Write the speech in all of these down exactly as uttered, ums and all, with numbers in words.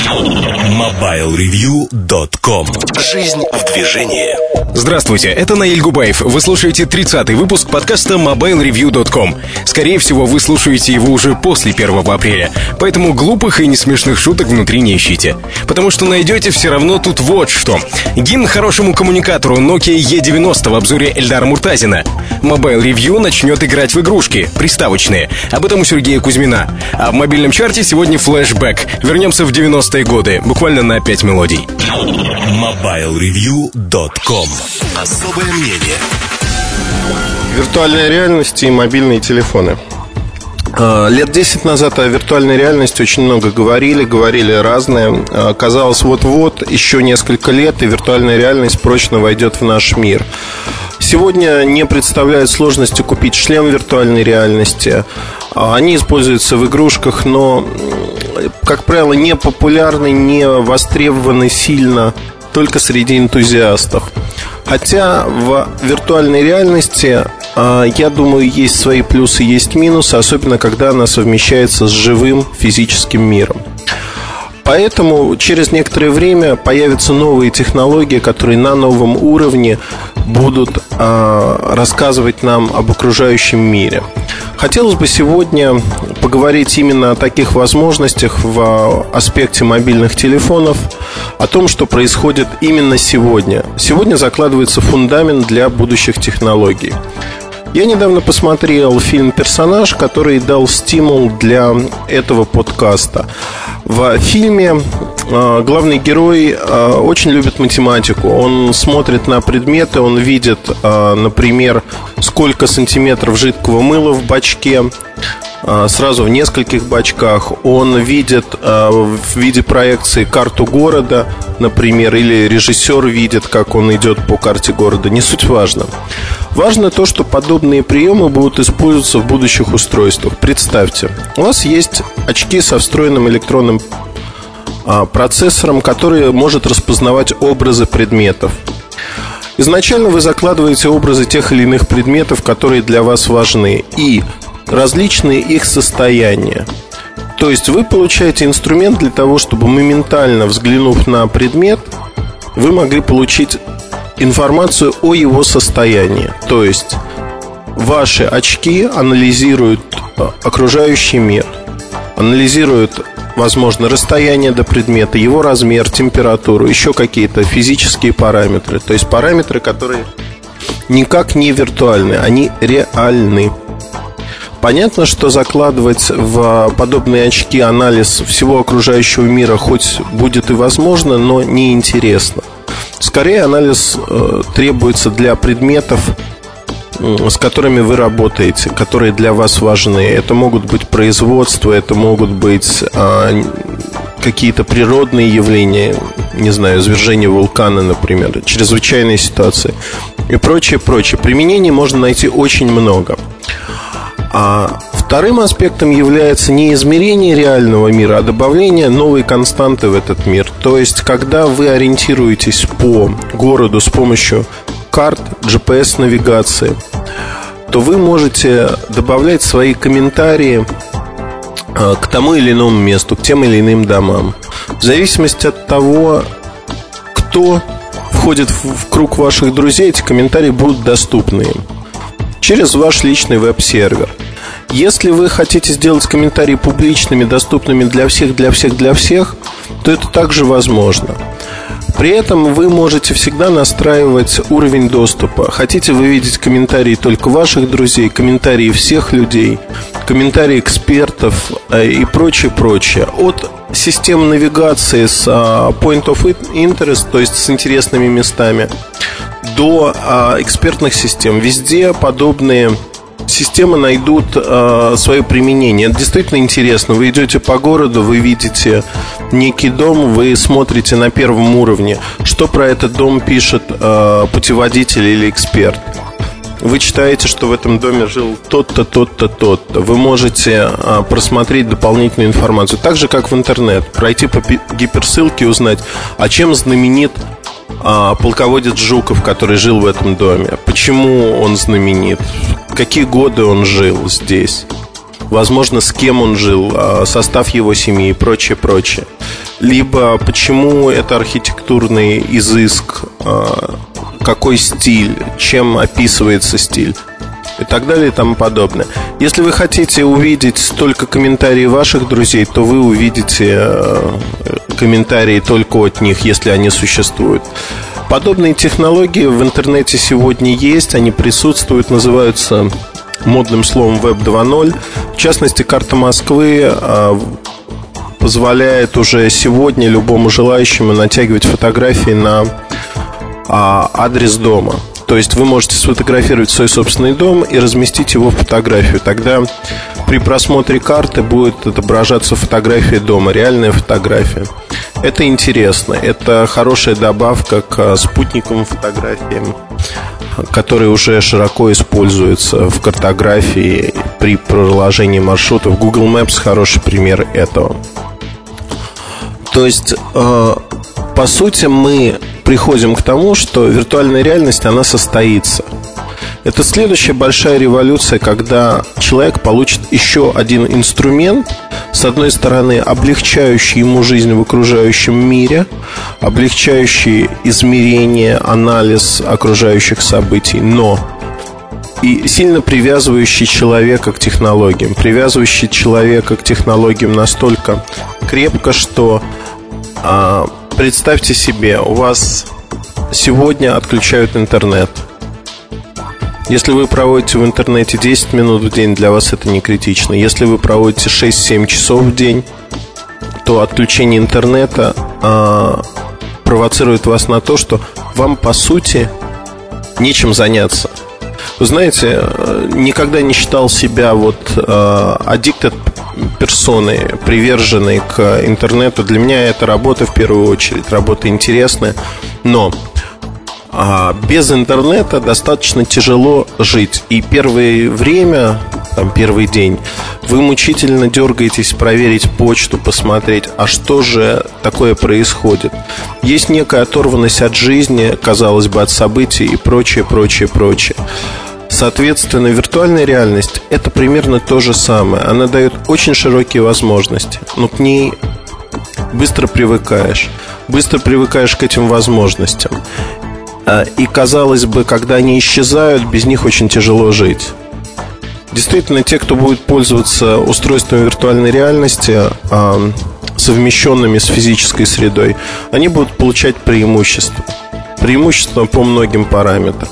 мобайл ревью точка ком. Жизнь в движении. Здравствуйте, это Наиль Губаев. Вы слушаете тридцатый выпуск подкаста мобайл ревью точка ком. Скорее всего, вы слушаете его уже после первого апреля, поэтому глупых и несмешных шуток внутри не ищите. Потому что найдете все равно тут вот что. Гимн хорошему коммуникатору Nokia и девяносто в обзоре Эльдара Муртазина. Мобайл ревью начнет играть в игрушки, приставочные. Об этом у Сергея Кузьмина. А в мобильном чарте сегодня флешбэк. Вернемся в девяностые годы, буквально на пять мелодий. мобайл ревью точка ком. Особое мнение. Виртуальная реальность и мобильные телефоны. Лет десять назад о виртуальной реальности очень много говорили, говорили разное. Казалось, вот-вот, еще несколько лет, и виртуальная реальность прочно войдет в наш мир. Сегодня не представляет сложности купить шлем виртуальной реальности. Они используются в игрушках, но, как правило, не популярны, не востребованы сильно только среди энтузиастов. Хотя в виртуальной реальности, я думаю, есть свои плюсы, есть минусы, особенно когда она совмещается с живым физическим миром. Поэтому через некоторое время появятся новые технологии, которые на новом уровне будут э, рассказывать нам об окружающем мире. Хотелось бы сегодня поговорить именно о таких возможностях в аспекте мобильных телефонов, о том, что происходит именно сегодня. Сегодня закладывается фундамент для будущих технологий. Я недавно посмотрел фильм «Персонаж», который дал стимул для этого подкаста. В фильме э, главный герой э, очень любит математику. Он смотрит на предметы, он видит, э, например, сколько сантиметров жидкого мыла в бачке, э, сразу в нескольких бачках. Он видит э, в виде проекции карту города, например, или режиссер видит, как он идет по карте города. Не суть важно. Важно то, что подобные приемы будут использоваться в будущих устройствах. Представьте, у вас есть очки со встроенным электронным а, процессором, который может распознавать образы предметов. Изначально вы закладываете образы тех или иных предметов, которые для вас важны, и различные их состояния. То есть вы получаете инструмент для того, чтобы моментально взглянув на предмет, вы могли получить информацию о его состоянии. То есть ваши очки анализируют окружающий мир, анализируют, возможно, расстояние до предмета, его размер, температуру, еще какие-то физические параметры. То есть параметры, которые никак не виртуальны, они реальны. Понятно, что закладывать в подобные очки анализ всего окружающего мира хоть будет и возможно, но неинтересно. Скорее, анализ э, требуется для предметов, э, с которыми вы работаете, которые для вас важны. Это могут быть производства, это могут быть э, какие-то природные явления, не знаю, извержение вулкана, например, чрезвычайные ситуации и прочее, прочее. Применений можно найти очень много. А вторым аспектом является не измерение реального мира, а добавление новой константы в этот мир. То есть, когда вы ориентируетесь по городу с помощью карт, джи пи эс-навигации, то вы можете добавлять свои комментарии к тому или иному месту, к тем или иным домам. В зависимости от того, кто входит в круг ваших друзей, эти комментарии будут доступны им через ваш личный веб-сервер. Если вы хотите сделать комментарии публичными, доступными для всех, для всех, для всех, то это также возможно. При этом вы можете всегда настраивать уровень доступа. Хотите вы видеть комментарии только ваших друзей, комментарии всех людей, комментарии экспертов и прочее, прочее. От системы навигации с point of interest, то есть с интересными местами, до экспертных систем. Везде подобные системы найдут э, свое применение. Это действительно интересно. Вы идете по городу, вы видите некий дом, вы смотрите на первом уровне, что про этот дом пишет э, путеводитель или эксперт. Вы читаете, что в этом доме жил тот-то, тот-то, тот-то. Вы можете э, просмотреть дополнительную информацию. Так же, как в интернет. Пройти по гиперссылке и узнать, а чем знаменит э, полководец Жуков, который жил в этом доме. Почему он знаменит? Какие годы он жил здесь? Возможно, с кем он жил, состав его семьи и прочее, прочее. либо почему это архитектурный изыск, какой стиль, чем описывается стиль и так далее и тому подобное. Если вы хотите увидеть только комментарии ваших друзей, то вы увидите комментарии только от них, если они существуют. Подобные технологии в интернете сегодня есть, они присутствуют, называются модным словом веб два ноль. В частности, карта Москвы позволяет уже сегодня любому желающему натягивать фотографии на адрес дома. То есть вы можете сфотографировать свой собственный дом и разместить его в фотографию. Тогда при просмотре карты будет отображаться фотография дома, реальная фотография. Это интересно, это хорошая добавка к спутниковым фотографиям, которые уже широко используются в картографии при проложении маршрутов. Google Maps хороший пример этого. То есть, по сути, мы приходим к тому, что виртуальная реальность, она состоится. Это следующая большая революция, когда человек получит еще один инструмент, с одной стороны, облегчающий ему жизнь в окружающем мире, облегчающий измерение, анализ окружающих событий, но и сильно привязывающий человека к технологиям, привязывающий человека к технологиям настолько крепко, что а, представьте себе, у вас сегодня отключают интернет. Если вы проводите в интернете десять минут в день, для вас это не критично. Если вы проводите шесть-семь часов в день, то отключение интернета а, провоцирует вас на то, что вам, по сути, нечем заняться. Вы знаете, никогда не считал себя вот а, addicted персоной, приверженной к интернету. Для меня это работа в первую очередь, работа интересная, но а без интернета достаточно тяжело жить. И первое время, там, первый день, вы мучительно дергаетесь проверить почту, посмотреть, а что же такое происходит. Есть некая оторванность от жизни, казалось бы, от событий и прочее, прочее, прочее. Соответственно, виртуальная реальность – это примерно то же самое. Она дает очень широкие возможности, но к ней быстро привыкаешь. Быстро привыкаешь к этим возможностям. И, казалось бы, когда они исчезают, без них очень тяжело жить. Действительно, те, кто будет пользоваться устройствами виртуальной реальности, совмещенными с физической средой, они будут получать преимущества. Преимущества по многим параметрам.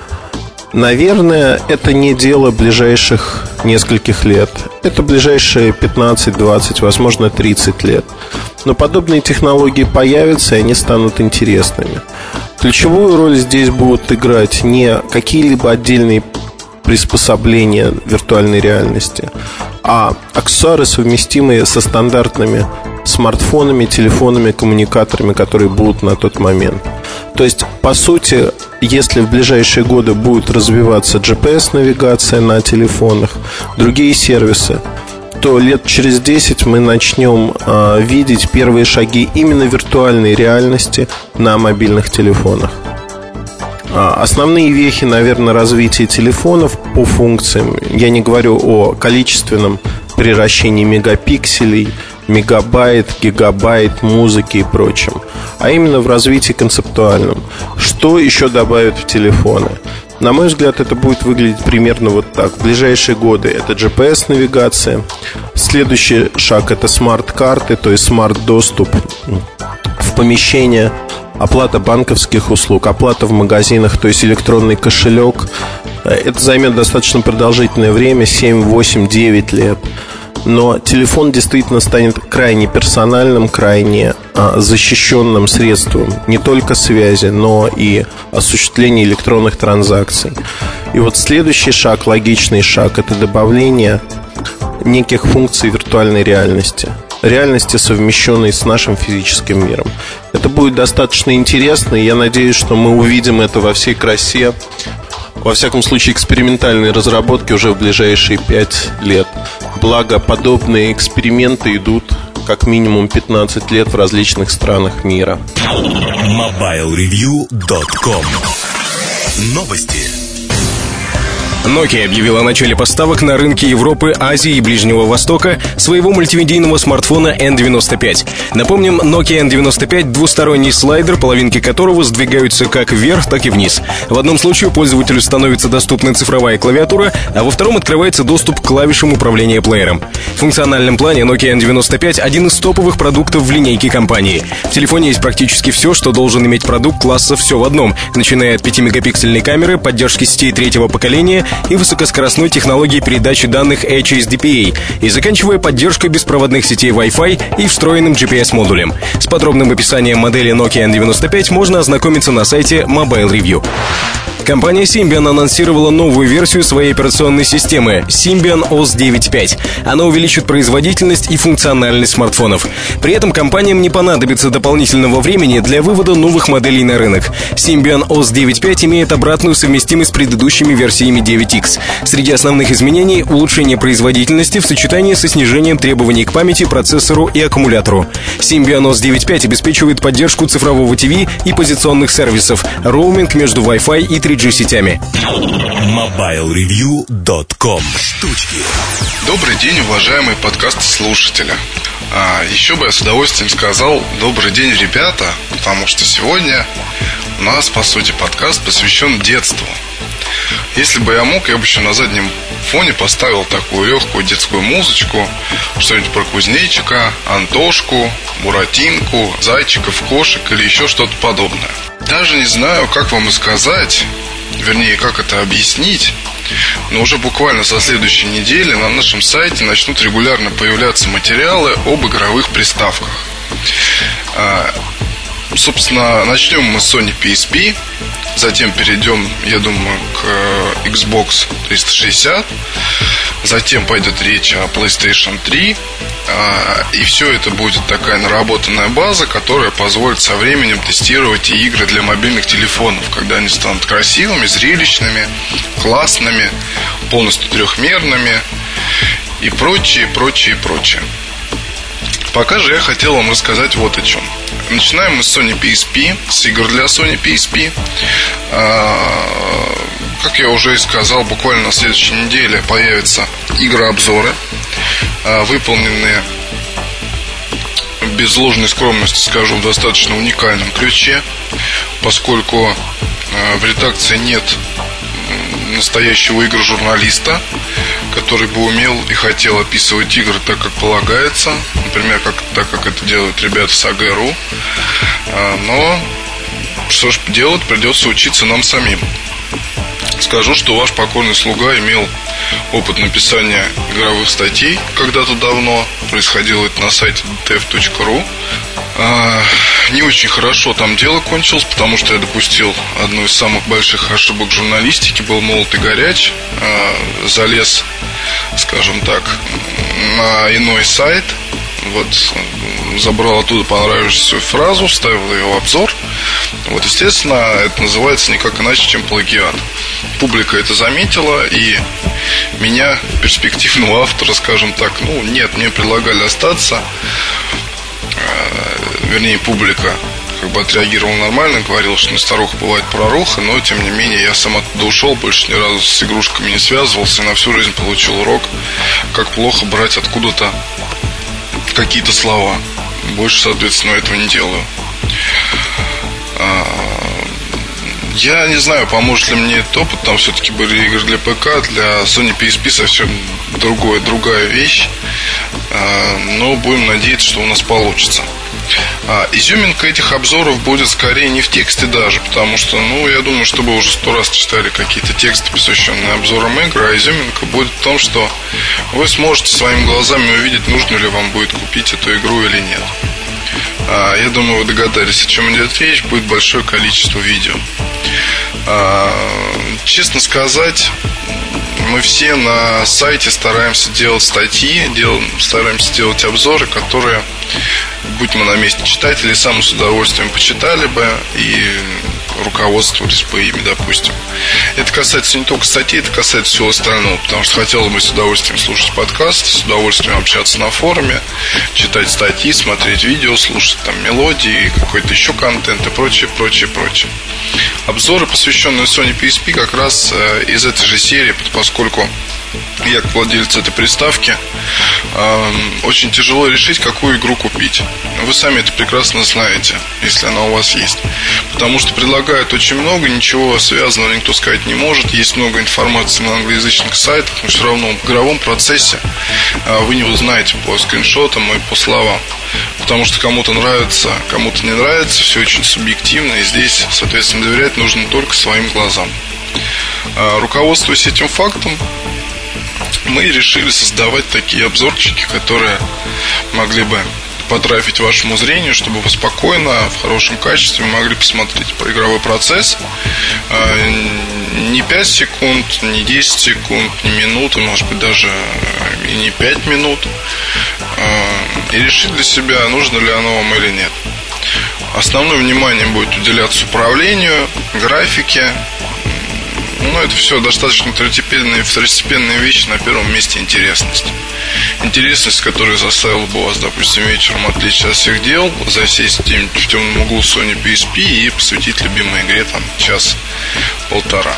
Наверное, это не дело ближайших нескольких лет. Это ближайшие пятнадцать, двадцать, возможно, тридцать лет. Но подобные технологии появятся, и они станут интересными. Ключевую роль здесь будут играть не какие-либо отдельные приспособления виртуальной реальности, а аксессуары, совместимые со стандартными смартфонами, телефонами, коммуникаторами, которые будут на тот момент. То есть, по сути, если в ближайшие годы будет развиваться джи пи эс-навигация на телефонах, другие сервисы, то лет через десять мы начнем э, видеть первые шаги именно виртуальной реальности на мобильных телефонах. э, Основные вехи, наверное, развития телефонов по функциям. Я не говорю о количественном приращении мегапикселей, мегабайт, гигабайт, музыки и прочем, а именно в развитии концептуальном. Что еще добавят в телефоны? На мой взгляд, это будет выглядеть примерно вот так. В ближайшие годы это джи пи эс-навигация. Следующий шаг — это смарт-карты, то есть смарт-доступ в помещение, оплата банковских услуг, оплата в магазинах, то есть электронный кошелек. Это займет достаточно продолжительное время, семь, восемь, девять лет. Но телефон действительно станет крайне персональным, крайне а, защищенным средством не только связи, но и осуществления электронных транзакций. И вот следующий шаг, логичный шаг, это добавление неких функций виртуальной реальности, реальности, совмещенной с нашим физическим миром. Это будет достаточно интересно, и я надеюсь, что мы увидим это во всей красе. Во всяком случае, экспериментальные разработки уже в ближайшие пять лет. Благо, подобные эксперименты идут как минимум пятнадцать лет в различных странах мира. мобайл ревью точка ком. Новости. Nokia объявила о начале поставок на рынке Европы, Азии и Ближнего Востока своего мультимедийного смартфона эн девяносто пять. Напомним, Nokia эн девяносто пять — двусторонний слайдер, половинки которого сдвигаются как вверх, так и вниз. В одном случае пользователю становится доступна цифровая клавиатура, а во втором открывается доступ к клавишам управления плеером. В функциональном плане Nokia эн девяносто пять — один из топовых продуктов в линейке компании. В телефоне есть практически все, что должен иметь продукт класса «все в одном», начиная от пятимегапиксельной камеры, поддержки сетей третьего поколения и высокоскоростной технологии передачи данных эйч эс ди пи эй, и заканчивая поддержкой беспроводных сетей Wi-Fi и встроенным джи пи эс-модулем. С подробным описанием модели Nokia эн девяносто пять можно ознакомиться на сайте Mobile Review. Компания Symbian анонсировала новую версию своей операционной системы Symbian о эс девять точка пять. Она увеличит производительность и функциональность смартфонов. При этом компаниям не понадобится дополнительного времени для вывода новых моделей на рынок. Symbian о эс девять точка пять имеет обратную совместимость с предыдущими версиями девять икс. Среди основных изменений — улучшение производительности в сочетании со снижением требований к памяти, процессору и аккумулятору. Symbian о эс девять точка пять обеспечивает поддержку цифрового ТВ и позиционных сервисов, роуминг между Wi-Fi и три джи сетями. мобайл ревью точка ком. Штучки. Добрый день, уважаемые подкаст-слушатели. А, еще бы я с удовольствием сказал «добрый день, ребята», потому что сегодня у нас, по сути, подкаст посвящен детству. Если бы я мог, я бы еще на заднем фоне поставил такую легкую детскую музычку, что-нибудь про кузнечика, Антошку, Буратинку, зайчиков, кошек или еще что-то подобное. Даже не знаю, как вам и сказать, вернее, как это объяснить, но уже буквально со следующей недели на нашем сайте начнут регулярно появляться материалы об игровых приставках. Собственно, начнем мы с Sony пи эс пи, затем перейдем, я думаю, к Xbox триста шестьдесят, затем пойдет речь о PlayStation три, и все это будет такая наработанная база, которая позволит со временем тестировать и игры для мобильных телефонов, когда они станут красивыми, зрелищными, классными, полностью трехмерными и прочее, прочее, прочее. Пока же я хотел вам рассказать вот о чем. Начинаем мы с Sony пи эс пи, с игр для Sony пи эс пи. Как я уже и сказал, буквально на следующей неделе появятся игрообзоры, выполненные, без ложной скромности скажу, в достаточно уникальном ключе, поскольку в редакции нет настоящего игр-журналиста, который бы умел и хотел описывать игры так, как полагается, например, как, так, как это делают ребята с эй джи точка ру. Но что ж делать, придется учиться нам самим. Скажу, что ваш покорный слуга имел опыт написания игровых статей когда-то давно. Происходило это на сайте ди ти эф точка ру. Не очень хорошо там дело кончилось, потому что я допустил одну из самых больших ошибок журналистики. Был молод и горяч, залез, скажем так, на иной сайт. Вот, забрал оттуда понравившуюся фразу, вставил ее в обзор. Вот, естественно, это называется никак иначе, чем плагиат. Публика это заметила, и меня, перспективного автора, скажем так, ну, нет, мне предлагали остаться. Вернее, публика как бы отреагировала нормально, говорила, что на старуха бывает пророха, но, тем не менее, я сам оттуда ушел, больше ни разу с игрушками не связывался, и на всю жизнь получил урок, как плохо брать откуда-то какие-то слова. Больше, соответственно, этого не делаю. Я не знаю, поможет ли мне этот опыт. Там все-таки были игры для ПК. Для Sony пи эс пи совсем другое, другая вещь. Но будем надеяться, что у нас получится. Изюминка этих обзоров будет скорее не в тексте даже, потому что, ну, я думаю, что вы уже сто раз читали какие-то тексты, посвященные обзорам игр. А изюминка будет в том, что вы сможете своими глазами увидеть, нужно ли вам будет купить эту игру или нет. Я думаю, вы догадались, о чем идет речь. Будет большое количество видео. Честно сказать, мы все на сайте стараемся делать статьи, делаем, стараемся делать обзоры, которые будь мы на месте читателей, сами с удовольствием почитали бы и руководствовались бы ими, допустим. Это касается не только статей, это касается всего остального, потому что хотелось бы с удовольствием слушать подкаст, с удовольствием общаться на форуме, читать статьи, смотреть видео, слушать там мелодии, какой-то еще контент и прочее, прочее, прочее. Обзоры, посвященные Sony пи эс пи, как раз э, из этой же серии, поскольку я, как владелец этой приставки, э, очень тяжело решить, какую игру купить. Вы сами это прекрасно знаете, если она у вас есть. Потому что предлагают очень много, ничего связанного никто сказать не может. Есть много информации на англоязычных сайтах, но все равно в игровом процессе э, вы не узнаете по скриншотам и по словам. Потому что кому-то нравится, кому-то не нравится, все очень субъективно. И здесь, соответственно, доверять нужно только своим глазам. э, Руководствуясь этим фактом, мы решили создавать такие обзорчики, которые могли бы потрафить вашему зрению, чтобы вы спокойно, в хорошем качестве могли посмотреть про игровой процесс. Не пять секунд, не десять секунд, не минуты, может быть даже и не пять минут. И решить для себя, нужно ли оно вам или нет. Основное внимание будет уделяться управлению, графике. Ну, это все достаточно второстепенные, второстепенные вещи. На первом месте интересность. Интересность, которая заставила бы вас, допустим, вечером отвлечься от всех дел, засесть где-нибудь в темном углу Sony пи эс пи и посвятить любимой игре там час-полтора.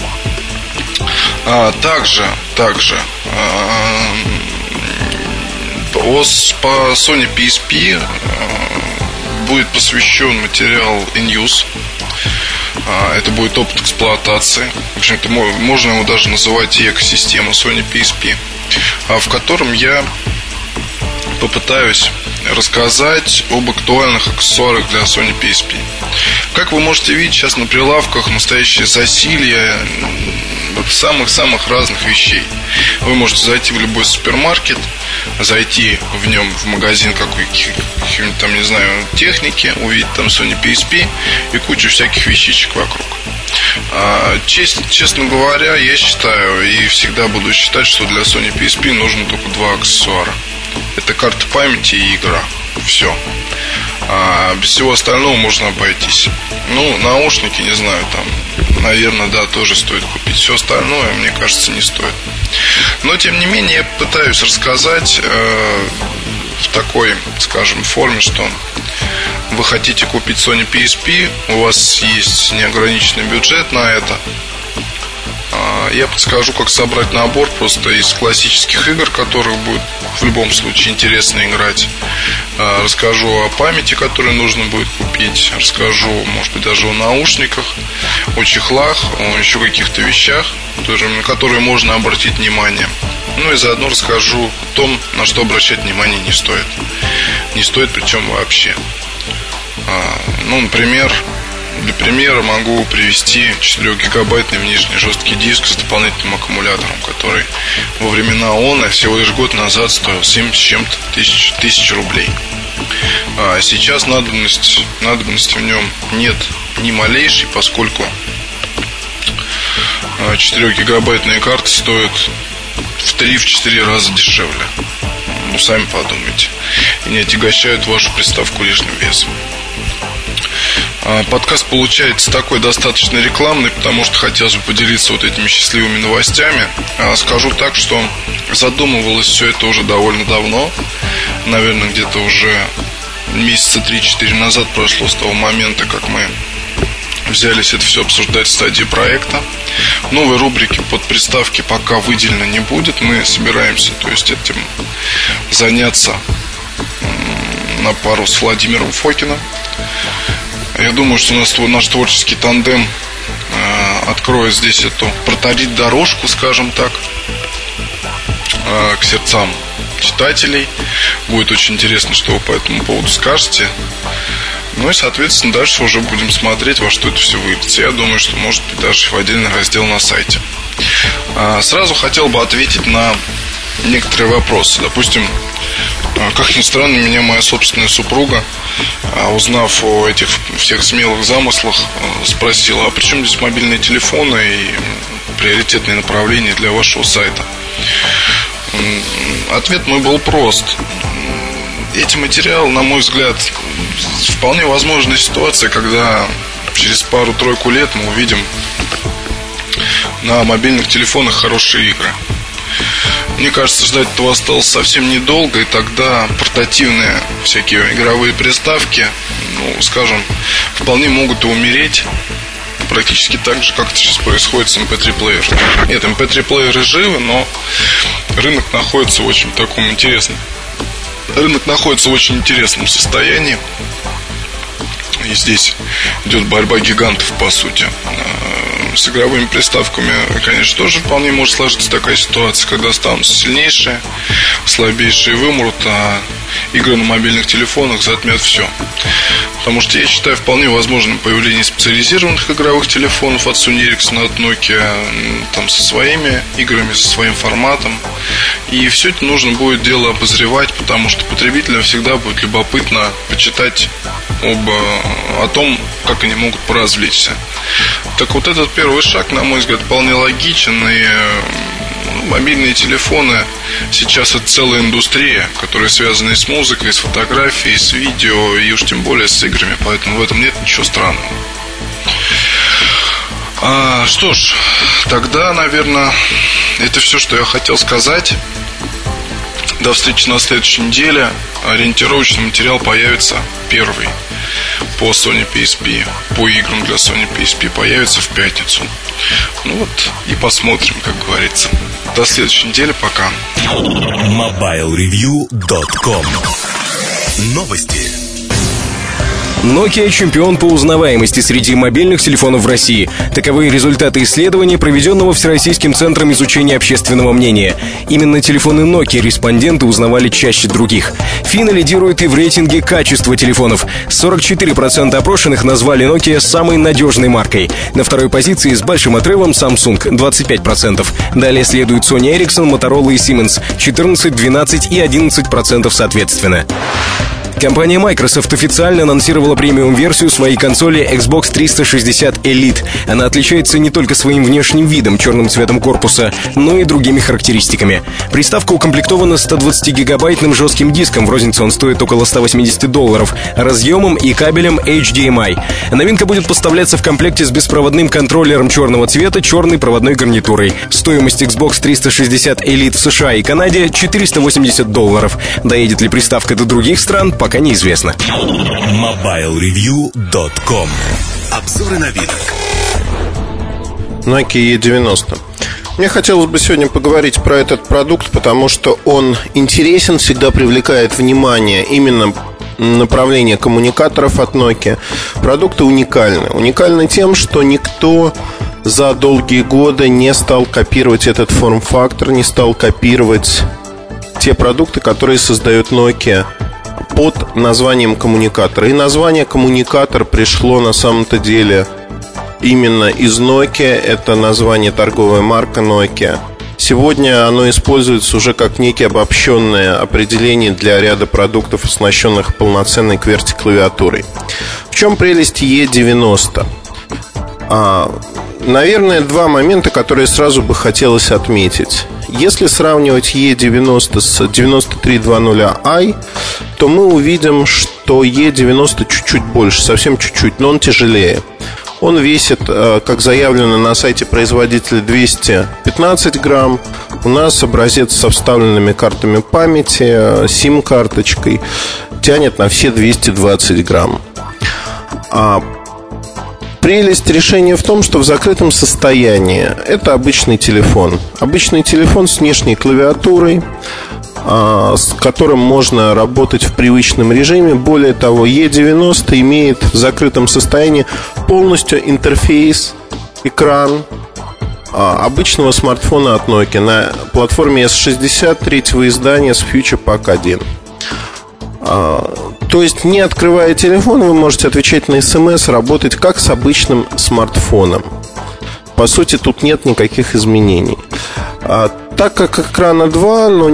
а, Также, также а, по, по Sony пи эс пи а, будет посвящен материал in-use. Это будет опыт эксплуатации. В общем-то, можно его даже называть и экосистема Sony пи эс пи, в котором я попытаюсь рассказать об актуальных аксессуарах для Sony пи эс пи. Как вы можете видеть, сейчас на прилавках настоящее засилье самых-самых разных вещей. Вы можете зайти в любой супермаркет, зайти в нем в магазин какой-нибудь там, не знаю, техники, увидеть там Sony пи эс пи и кучу всяких вещичек вокруг. а, чест, Честно говоря, я считаю и всегда буду считать, что для Sony пи эс пи нужно только два аксессуара. Это карта памяти и игра. Все. А без всего остального можно обойтись. Ну, наушники, не знаю, там, наверное, да, тоже стоит купить. Все остальное, мне кажется, не стоит. Но, тем не менее, я пытаюсь рассказать э, в такой, скажем, форме, что вы хотите купить Sony пи эс пи, у вас есть неограниченный бюджет на это. Я подскажу, как собрать набор просто из классических игр, которых будет в любом случае интересно играть. Расскажу о памяти, которую нужно будет купить. Расскажу, может быть, даже о наушниках, о чехлах, о еще каких-то вещах, на которые можно обратить внимание. Ну и заодно расскажу о том, на что обращать внимание не стоит. Не стоит, причем вообще. Ну, например, для примера могу привести четырехгигабайтный внешний жесткий диск с дополнительным аккумулятором, который во времена ООНа всего лишь год назад стоил семь с чем-то тысяч, тысяч рублей. А сейчас надобность, надобности в нем нет ни малейшей, поскольку четырехгигабайтные карты стоят в три-четыре раза дешевле. Ну, сами подумайте. И не отягощают вашу приставку лишним весом. Подкаст получается такой достаточно рекламный, потому что хотелось бы поделиться вот этими счастливыми новостями. Скажу так, что задумывалось все это уже довольно давно. Наверное, где-то уже месяца три-четыре назад прошло с того момента, как мы взялись это все обсуждать в стадии проекта. Новой рубрики под приставки пока выделено не будет. Мы собираемся, то есть, этим заняться на пару с Владимиром Фокиным. Я думаю, что у нас наш творческий тандем э, откроет здесь эту, проторит дорожку, скажем так, э, к сердцам читателей. Будет очень интересно, что вы по этому поводу скажете. Ну и, соответственно, дальше уже будем смотреть, во что это все выльется. Я думаю, что может быть даже в отдельный раздел на сайте. э, Сразу хотел бы ответить на некоторые вопросы. Допустим, как ни странно, меня моя собственная супруга, узнав о этих всех смелых замыслах, спросила: а при чем здесь мобильные телефоны и приоритетные направления для вашего сайта? Ответ мой был прост. эти материалы, на мой взгляд, вполне возможная ситуация, когда через пару-тройку лет мы увидим на мобильных телефонах хорошие игры. Мне кажется, ждать этого осталось совсем недолго, и тогда портативные всякие игровые приставки, ну, скажем, вполне могут и умереть практически так же, как это сейчас происходит с эм пэ три плеером. Нет, эм пэ три плееры живы, но рынок находится в очень таком интересном Рынок находится в очень интересном состоянии. И здесь идет борьба гигантов, по сути. С игровыми приставками, конечно, тоже вполне может сложиться такая ситуация, когда останутся сильнейшие, слабейшие вымрут, а игры на мобильных телефонах затмят все. Потому что я считаю вполне возможным появление специализированных игровых телефонов от Sony Ericsson, от Nokia, там, со своими играми, со своим форматом. И все это нужно будет дело обозревать, потому что потребителям всегда будет любопытно почитать об, о том, как они могут поразвлечься. Так вот, этот первый шаг, на мой взгляд, вполне логичен. И мобильные телефоны сейчас это целая индустрия, которая связана и с музыкой, и с фотографией, и с видео, и уж тем более с играми. Поэтому в этом нет ничего странного. а, Что ж, тогда, наверное, это все, что я хотел сказать. До встречи на следующей неделе. Ориентировочный материал появится первый по Sony пи эс пи, по играм для Sony пи эс пи появится в пятницу. Ну вот, и посмотрим, как говорится. До следующей недели, пока. мобайл ревью точка ком. Новости. Nokia – чемпион по узнаваемости среди мобильных телефонов в России. Таковы результаты исследования, проведенного Всероссийским центром изучения общественного мнения. Именно телефоны Nokia респонденты узнавали чаще других. Финны лидируют и в рейтинге качества телефонов. сорок четыре процента опрошенных назвали Nokia самой надежной маркой. На второй позиции с большим отрывом Samsung – двадцать пять процентов. Далее следуют Sony Ericsson, Motorola и Siemens – четырнадцать, двенадцать и одиннадцать процентов соответственно. Компания Microsoft официально анонсировала премиум-версию своей консоли Xbox триста шестьдесят Elite. Она отличается не только своим внешним видом, черным цветом корпуса, но и другими характеристиками. Приставка укомплектована сто двадцать гигабайтным жестким диском, в рознице он стоит около сто восемьдесят долларов, разъемом и кабелем эйч ди эм ай. Новинка будет поставляться в комплекте с беспроводным контроллером черного цвета, черной проводной гарнитурой. Стоимость Xbox триста шестьдесят Elite в США и Канаде четыреста восемьдесят долларов. Доедет ли приставка до других стран, пока неизвестно. мобайл ревью точка ком. Обзоры новинок. Nokia и девяносто. Мне хотелось бы сегодня поговорить про этот продукт, потому что он интересен, всегда привлекает внимание именно направление коммуникаторов от Nokia. Продукты уникальны. Уникальны тем, что никто за долгие годы не стал копировать этот форм-фактор, не стал копировать те продукты, которые создает Nokia под названием коммуникатор. И название коммуникатор пришло на самом-то деле именно из Nokia. Это название, торговая марка Nokia. Сегодня оно используется уже как некое обобщенное определение для ряда продуктов, оснащенных полноценной кверти-клавиатурой. В чем прелесть и девяносто? А, наверное, два момента, которые сразу бы хотелось отметить. Если сравнивать и девяносто с девяносто три двадцать ай, то мы увидим, что и девяносто чуть-чуть больше, совсем чуть-чуть, но он тяжелее. Он весит, как заявлено на сайте производителя, двести пятнадцать грамм. У нас образец со вставленными картами памяти, сим-карточкой, тянет на все двести двадцать грамм. А прелесть решения в том, что в закрытом состоянии это обычный телефон. Обычный телефон с внешней клавиатурой, с которым можно работать в привычном режиме. Более того, и девяносто имеет в закрытом состоянии полностью интерфейс, экран обычного смартфона от Nokia на платформе эс шестьдесят третьего издания с Future Pack один. То есть, не открывая телефон, вы можете отвечать на смс, работать как с обычным смартфоном. По сути, тут нет никаких изменений. а, Так как экрана два, но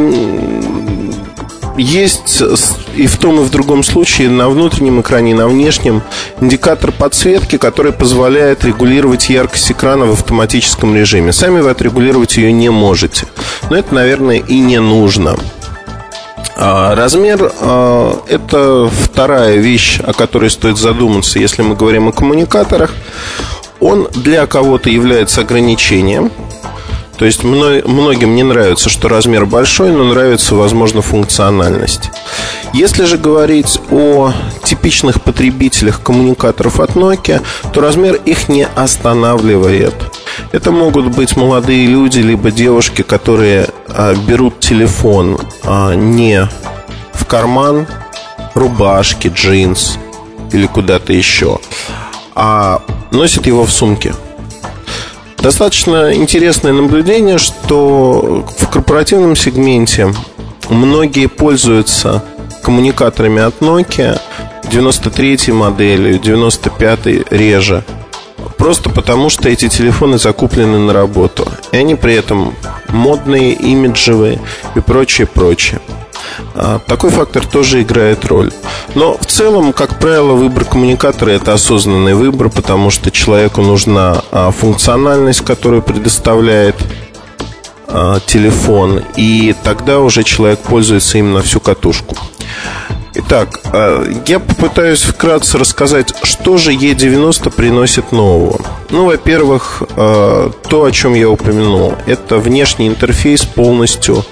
есть и в том, и в другом случае на внутреннем экране, и на внешнем индикатор подсветки, который позволяет регулировать яркость экрана в автоматическом режиме. Сами вы отрегулировать ее не можете. Но это, наверное, и не нужно. Размер – это вторая вещь, о которой стоит задуматься, если мы говорим о коммуникаторах. Он для кого-то является ограничением. То есть многим не нравится, что размер большой, но нравится, возможно, функциональность. Если же говорить о типичных потребителях коммуникаторов от Nokia, то размер их не останавливает. Это могут быть молодые люди, либо девушки, которые а, берут телефон а, не в карман рубашки, джинс или куда-то еще, а носят его в сумке. Достаточно интересное наблюдение, что в корпоративном сегменте многие пользуются коммуникаторами от Nokia девяносто третьей модели, девяносто пятой реже. Просто потому, что эти телефоны закуплены на работу. И они при этом модные, имиджевые и прочее, прочее. Такой фактор тоже играет роль. Но в целом, как правило, выбор коммуникатора – это осознанный выбор, потому что человеку нужна функциональность, которую предоставляет телефон, и тогда уже человек пользуется им на всю катушку. Итак, я попытаюсь вкратце рассказать, что же и девяносто приносит нового. Ну, во-первых, то, о чем я упомянул, это внешний интерфейс, полностью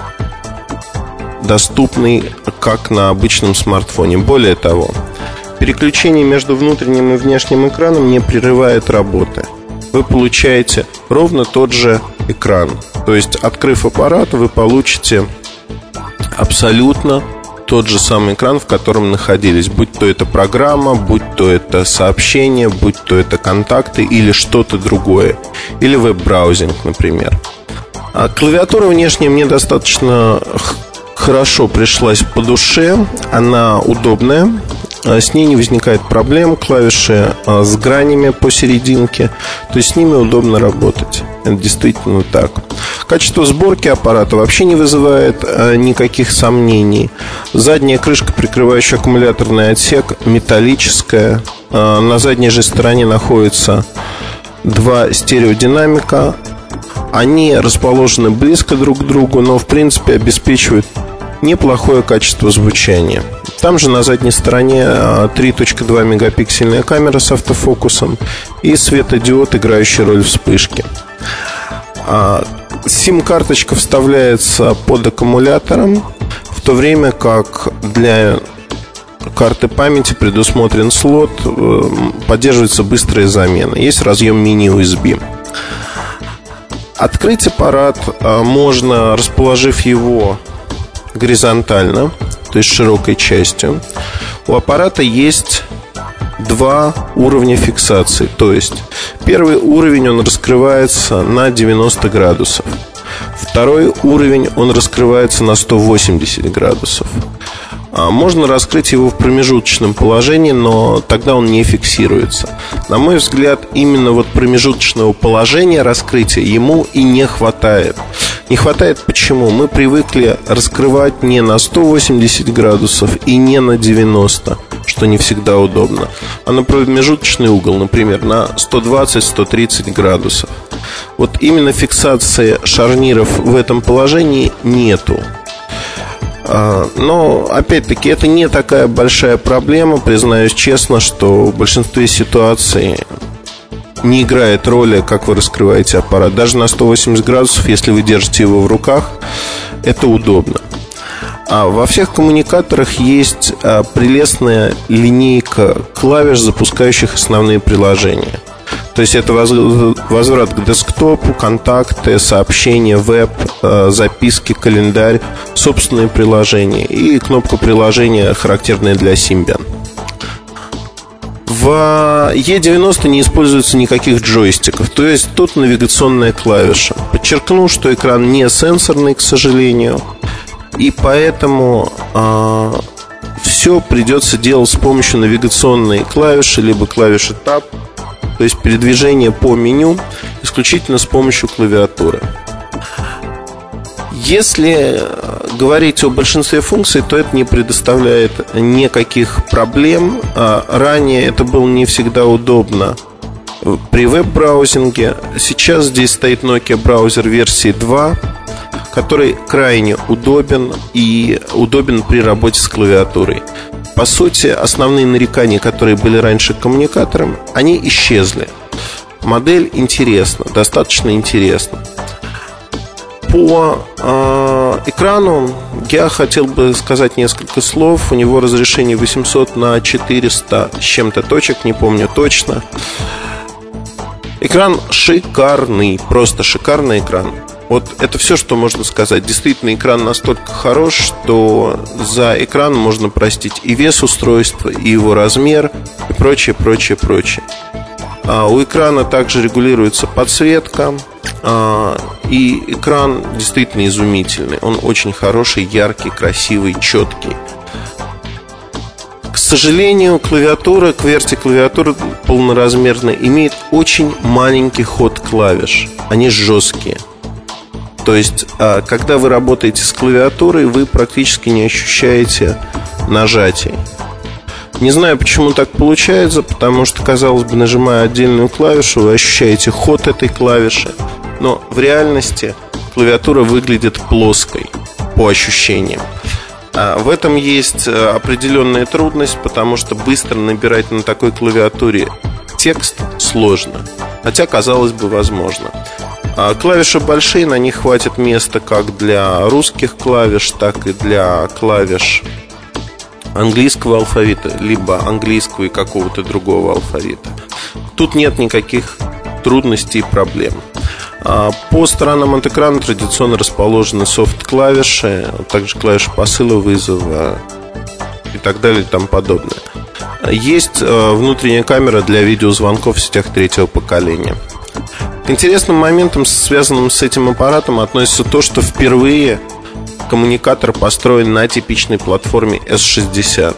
доступный, как на обычном смартфоне. Более того, переключение между внутренним и внешним экраном не прерывает работы. Вы получаете ровно тот же экран. То есть, открыв аппарат, вы получите абсолютно тот же самый экран, в котором находились. Будь то это программа, будь то это сообщение, будь то это контакты или что-то другое. Или веб-браузинг, например. А клавиатура внешняя мне достаточно хорошо пришлась по душе. Она удобная, с ней не возникает проблем. Клавиши с гранями посерединке, то есть с ними удобно работать. Это действительно так. Качество сборки аппарата вообще не вызывает никаких сомнений. Задняя крышка, прикрывающая аккумуляторный отсек, металлическая. На задней же стороне находится два стереодинамика. Они расположены близко друг к другу, но в принципе обеспечивают неплохое качество звучания. Там же на задней стороне три целых два мегапиксельная камера с автофокусом и светодиод, играющий роль вспышки. Сим-карточка вставляется под аккумулятором, в то время как для карты памяти предусмотрен слот, поддерживается быстрая замена. Есть разъем мини-ю эс би. Открыть аппарат можно, расположив его горизонтально, то есть широкой частью. У аппарата есть два уровня фиксации. То есть первый уровень, он раскрывается на девяносто градусов. Второй уровень, он раскрывается на сто восемьдесят градусов. Можно раскрыть его в промежуточном положении, но тогда он не фиксируется. На мой взгляд, именно вот промежуточного положения раскрытия ему и не хватает. Не хватает почему? Мы привыкли раскрывать не на сто восемьдесят градусов и не на девяносто, что не всегда удобно, а на промежуточный угол, например, на сто двадцать - сто тридцать градусов. Вот именно фиксации шарниров в этом положении нету. Но, опять-таки, это не такая большая проблема. Признаюсь честно, что в большинстве ситуаций не играет роли, как вы раскрываете аппарат. Даже на сто восемьдесят градусов, если вы держите его в руках, это удобно. А во всех коммуникаторах есть прелестная линейка клавиш, запускающих основные приложения. То есть это возврат к десктопу, контакты, сообщения, веб, записки, календарь, собственные приложения и кнопка приложения, характерная для Symbian. В и девяносто не используется никаких джойстиков, то есть тут навигационная клавиша. Подчеркну, что экран не сенсорный, к сожалению, и поэтому э, все придется делать с помощью навигационной клавиши, либо клавиши Tab. То есть передвижение по меню исключительно с помощью клавиатуры. Если говорить о большинстве функций, то это не предоставляет никаких проблем. Ранее это было не всегда удобно при веб-браузинге. Сейчас здесь стоит Nokia браузер версии два, который крайне удобен и удобен при работе с клавиатурой. По сути, основные нарекания, которые были раньше к коммуникаторам, они исчезли. Модель интересна, достаточно интересна. По э, экрану я хотел бы сказать несколько слов. У него разрешение восемьсот на четыреста с чем-то точек, не помню точно. Экран шикарный, просто шикарный экран. Вот это все, что можно сказать. Действительно, экран настолько хорош, что за экран можно простить и вес устройства, и его размер, и прочее, прочее, прочее. а, У экрана также регулируется подсветка, а, и экран действительно изумительный. Он очень хороший, яркий, красивый, четкий. К сожалению, клавиатура, QWERTY клавиатура полноразмерная имеет очень маленький ход клавиш. Они жесткие. То есть, когда вы работаете с клавиатурой, вы практически не ощущаете нажатий. Не знаю, почему так получается, потому что, казалось бы, нажимая отдельную клавишу, вы ощущаете ход этой клавиши. Но в реальности клавиатура выглядит плоской по ощущениям. В этом есть определенная трудность, потому что быстро набирать на такой клавиатуре текст сложно, хотя, казалось бы, возможно. Клавиши большие, на них хватит места как для русских клавиш, так и для клавиш английского алфавита, либо английского и какого-то другого алфавита. Тут нет никаких трудностей и проблем. По сторонам от экрана традиционно расположены софт-клавиши, также клавиши посыла, вызова и так далее и тому подобное. Есть внутренняя камера для видеозвонков в сетях третьего поколения. К интересным моментам, связанным с этим аппаратом, относится то, что впервые коммуникатор построен на типичной платформе эс шестьдесят.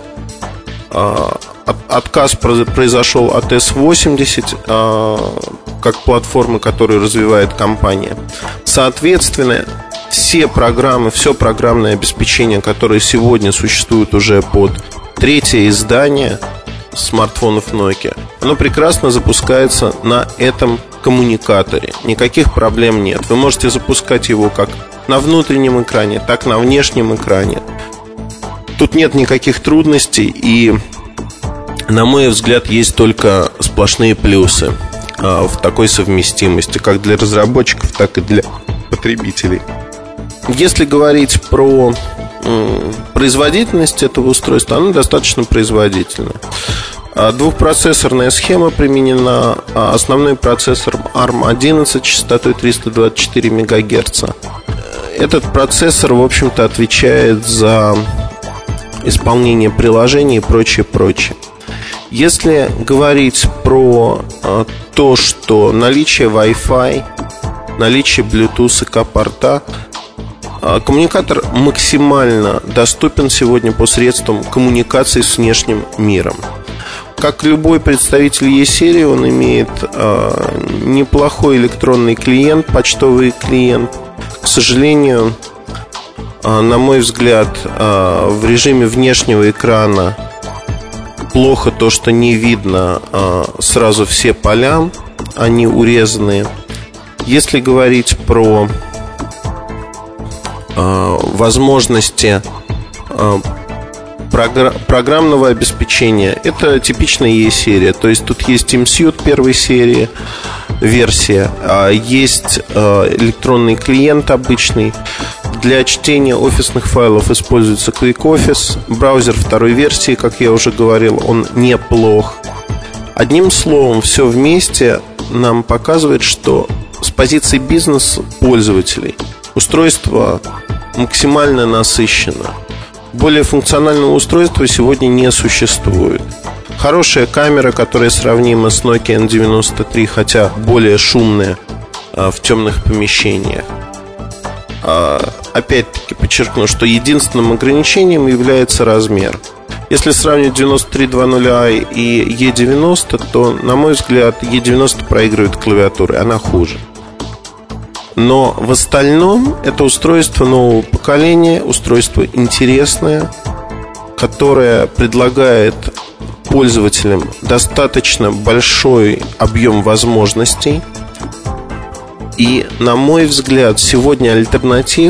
Отказ произошел от эс восемьдесят как платформы, которую развивает компания. Соответственно, все программы, все программное обеспечение, которое сегодня существует уже под третье издание смартфонов Nokia, оно прекрасно запускается на этом коммуникаторе. Никаких проблем нет. Вы можете запускать его как на внутреннем экране, так и на внешнем экране. Тут нет никаких трудностей, и, на мой взгляд, есть только сплошные плюсы а, в такой совместимости, как для разработчиков, так и для потребителей. Если говорить про м, производительность этого устройства, оно достаточно производительное. Двухпроцессорная схема применена. Основной процессор арм одиннадцать частотой триста двадцать четыре мегагерца. Этот процессор, в общем-то, отвечает за исполнение приложений и прочее, прочее. Если говорить про то, что наличие Wi-Fi, наличие Bluetooth и К-порта, коммуникатор максимально доступен сегодня по средствам коммуникации с внешним миром. Как любой представитель E-серии, он имеет э, неплохой электронный клиент, почтовый клиент. К сожалению, э, на мой взгляд, э, в режиме внешнего экрана плохо то, что не видно э, сразу все поля, они урезанные. Если говорить про э, возможности э, программного обеспечения, это типичная E-серия. То есть тут есть TeamSuite первой серии версия, есть электронный клиент обычный. Для чтения офисных файлов используется QuickOffice. Браузер второй версии, как я уже говорил, он неплох. Одним словом, все вместе нам показывает, что с позиции бизнес-пользователей устройство максимально насыщено. Более функционального устройства сегодня не существует. Хорошая камера, которая сравнима с Nokia эн девяносто три, хотя более шумная а, в темных помещениях. а, Опять-таки подчеркну, что единственным ограничением является размер. Если сравнивать девяносто три двадцать ай и и девяносто, то, на мой взгляд, и девяносто проигрывает клавиатурой, она хуже. Но в остальном это устройство нового поколения, устройство интересное, которое предлагает пользователям достаточно большой объем возможностей. И, на мой взгляд, сегодня альтернатив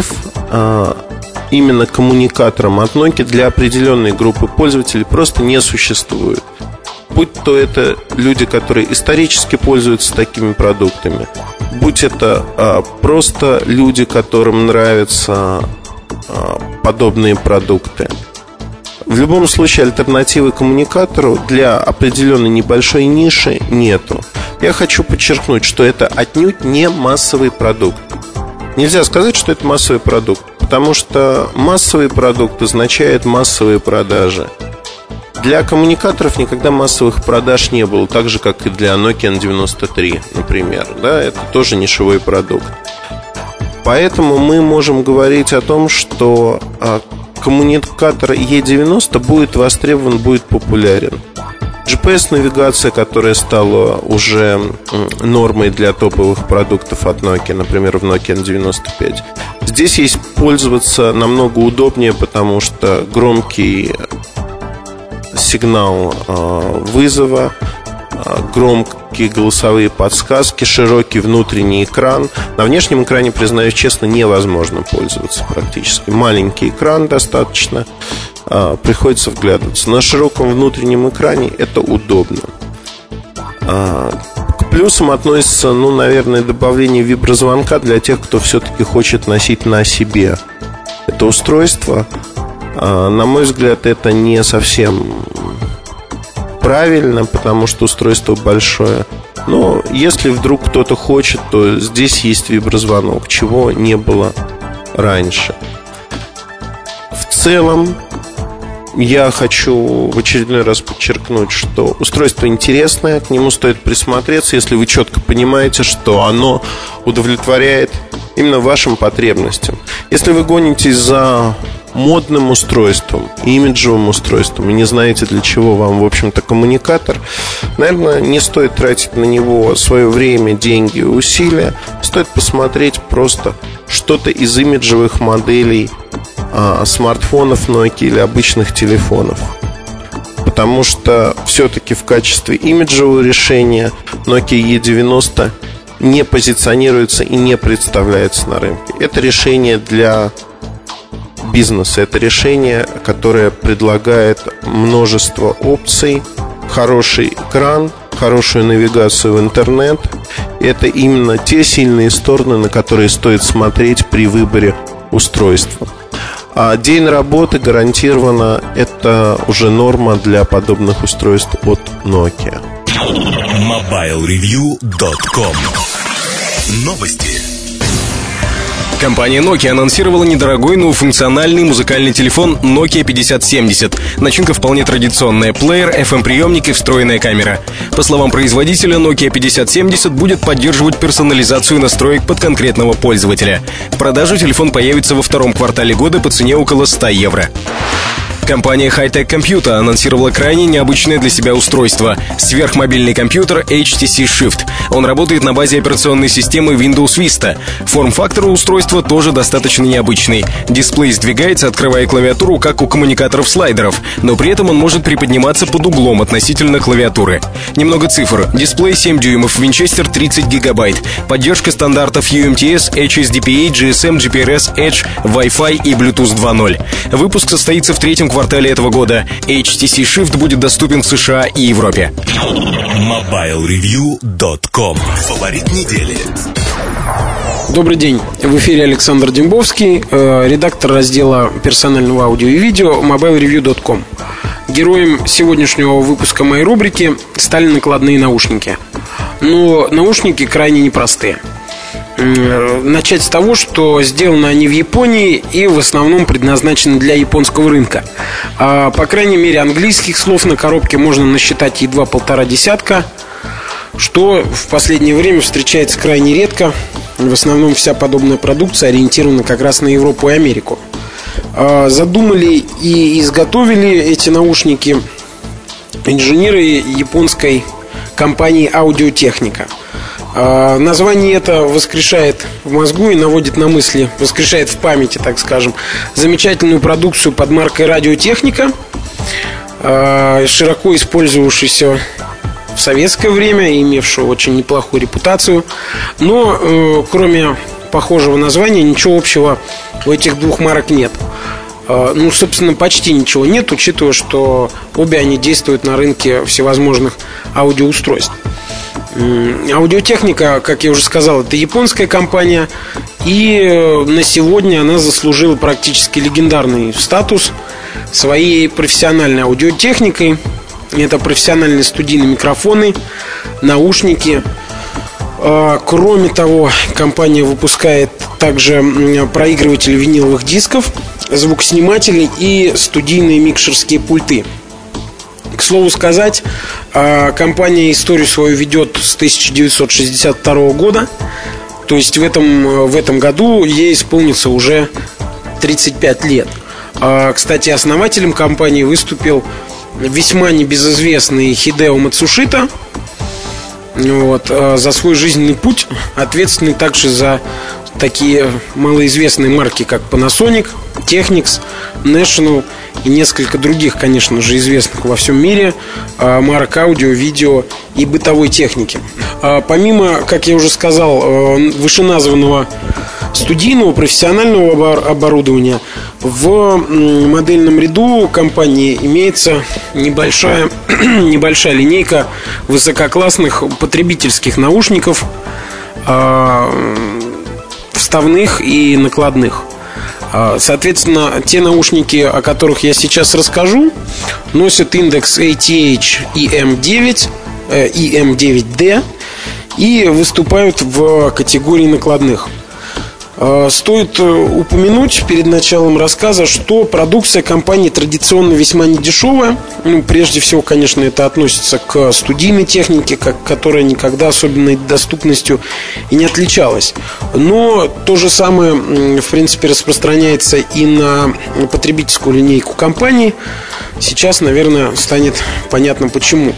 именно коммуникатором от Nokia для определенной группы пользователей просто не существует. Будь то это люди, которые исторически пользуются такими продуктами, будь это а, просто люди, которым нравятся а, подобные продукты. В любом случае альтернативы коммуникатору для определенной небольшой ниши нету. Я хочу подчеркнуть, что это отнюдь не массовый продукт. Нельзя сказать, что это массовый продукт, потому что массовый продукт означает массовые продажи. Для коммуникаторов никогда массовых продаж не было, так же, как и для Nokia эн девяносто три, например. Да, это тоже нишевой продукт. Поэтому мы можем говорить о том, что коммуникатор и девяносто будет востребован, будет популярен. джи пи эс-навигация, которая стала уже нормой для топовых продуктов от Nokia, например, в Nokia эн девяносто пять. Здесь есть пользоваться намного удобнее, потому что громкий сигнал вызова, громкие голосовые подсказки, широкий внутренний экран. На внешнем экране, признаюсь честно, невозможно пользоваться практически. Маленький экран достаточно, приходится вглядываться. На широком внутреннем экране это удобно. К плюсам относится, ну, наверное, добавление виброзвонка для тех, кто все-таки хочет носить на себе это устройство. На мой взгляд, это не совсем правильно, потому что устройство большое. Но если вдруг кто-то хочет, то здесь есть виброзвонок, чего не было раньше. В целом, я хочу в очередной раз подчеркнуть, что устройство интересное, к нему стоит присмотреться, если вы четко понимаете, что оно удовлетворяет именно вашим потребностям. Если вы гонитесь за модным устройством, имиджевым устройством и не знаете, для чего вам, в общем-то, коммуникатор, наверное, не стоит тратить на него свое время, деньги и усилия. Стоит посмотреть просто что-то из имиджевых моделей а, смартфонов Nokia или обычных телефонов. Потому что все-таки в качестве имиджевого решения Nokia и девяносто не позиционируется и не представляется на рынке. Это решение для бизнеса. Это решение, которое предлагает множество опций, хороший экран, хорошую навигацию в интернет. Это именно те сильные стороны, на которые стоит смотреть при выборе устройства. А день работы гарантированно это уже норма для подобных устройств от Nokia. мобайл ревью точка ком. Новости. Компания Nokia анонсировала недорогой, но функциональный музыкальный телефон Nokia пятьдесят семьдесят. Начинка вполне традиционная: плеер, эф эм-приемник и встроенная камера. По словам производителя, Nokia пятьдесят семьдесят будет поддерживать персонализацию настроек под конкретного пользователя. В продажу телефон появится во втором квартале года по цене около ста евро. Компания Hi-Tech Computer анонсировала крайне необычное для себя устройство — сверхмобильный компьютер эйч ти си Shift. Он работает на базе операционной системы Windows Vista. Форм-фактор у устройства тоже достаточно необычный. Дисплей сдвигается, открывая клавиатуру, как у коммуникаторов-слайдеров, но при этом он может приподниматься под углом относительно клавиатуры. Немного цифр. Дисплей семь дюймов, Винчестер тридцать гигабайт. Поддержка стандартов ю эм ти эс, эйч эс ди пи эй, джи эс эм, джи пи ар эс, Edge, Wi-Fi и Bluetooth два ноль. Выпуск состоится в третьем квартале квартале этого года. эйч ти си Shift будет доступен в США и Европе. мобайл ревью точка ком. Фаворит недели. Добрый день. В эфире Александр Дембовский, э, редактор раздела персонального аудио и видео мобайл ревью точка ком. Героем сегодняшнего выпуска моей рубрики стали накладные наушники. Но наушники крайне непростые. Начать с того, что сделаны они в Японии и в основном предназначены для японского рынка. а, По крайней мере, английских слов на коробке можно насчитать едва полтора десятка, что в последнее время встречается крайне редко. В основном вся подобная продукция ориентирована как раз на Европу и Америку. а, Задумали и изготовили эти наушники инженеры японской компании Audio-Technica. Название это воскрешает в мозгу и наводит на мысли, воскрешает в памяти, так скажем, замечательную продукцию под маркой Радиотехника, широко использовавшуюся в советское время и имевшую очень неплохую репутацию. Но кроме похожего названия, ничего общего у этих двух марок нет. Ну, собственно, почти ничего нет, учитывая, что обе они действуют на рынке всевозможных аудиоустройств. Аудиотехника, как я уже сказал, это японская компания. И на сегодня она заслужила практически легендарный статус своей профессиональной аудиотехникой. Это профессиональные студийные микрофоны, наушники. Кроме того, компания выпускает также проигрыватели виниловых дисков, звукосниматели и студийные микшерские пульты. К слову сказать, компания историю свою ведет с тысяча девятьсот шестьдесят второго года. То есть в этом, в этом году ей исполнится уже тридцать пять лет. Кстати, основателем компании выступил весьма небезызвестный Хидео Мацушита. Вот, за свой жизненный путь ответственный также за такие малоизвестные марки, как Panasonic, Technics, National и несколько других, конечно же, известных во всем мире марок аудио, видео и бытовой техники. Помимо, как я уже сказал, вышеназванного студийного профессионального оборудования, в модельном ряду компании имеется небольшая, небольшая линейка высококлассных потребительских наушников, вставных и накладных. Соответственно, те наушники, о которых я сейчас расскажу, носят индекс эй ти эйч и эм девять, и эм девять ди и выступают в категории накладных. Стоит упомянуть перед началом рассказа, что продукция компании традиционно весьма недешевая. Ну, прежде всего, конечно, это относится к студийной технике, которая никогда особенной доступностью и не отличалась. Но то же самое, в принципе, распространяется и на потребительскую линейку компании. Сейчас, наверное, станет понятно почему.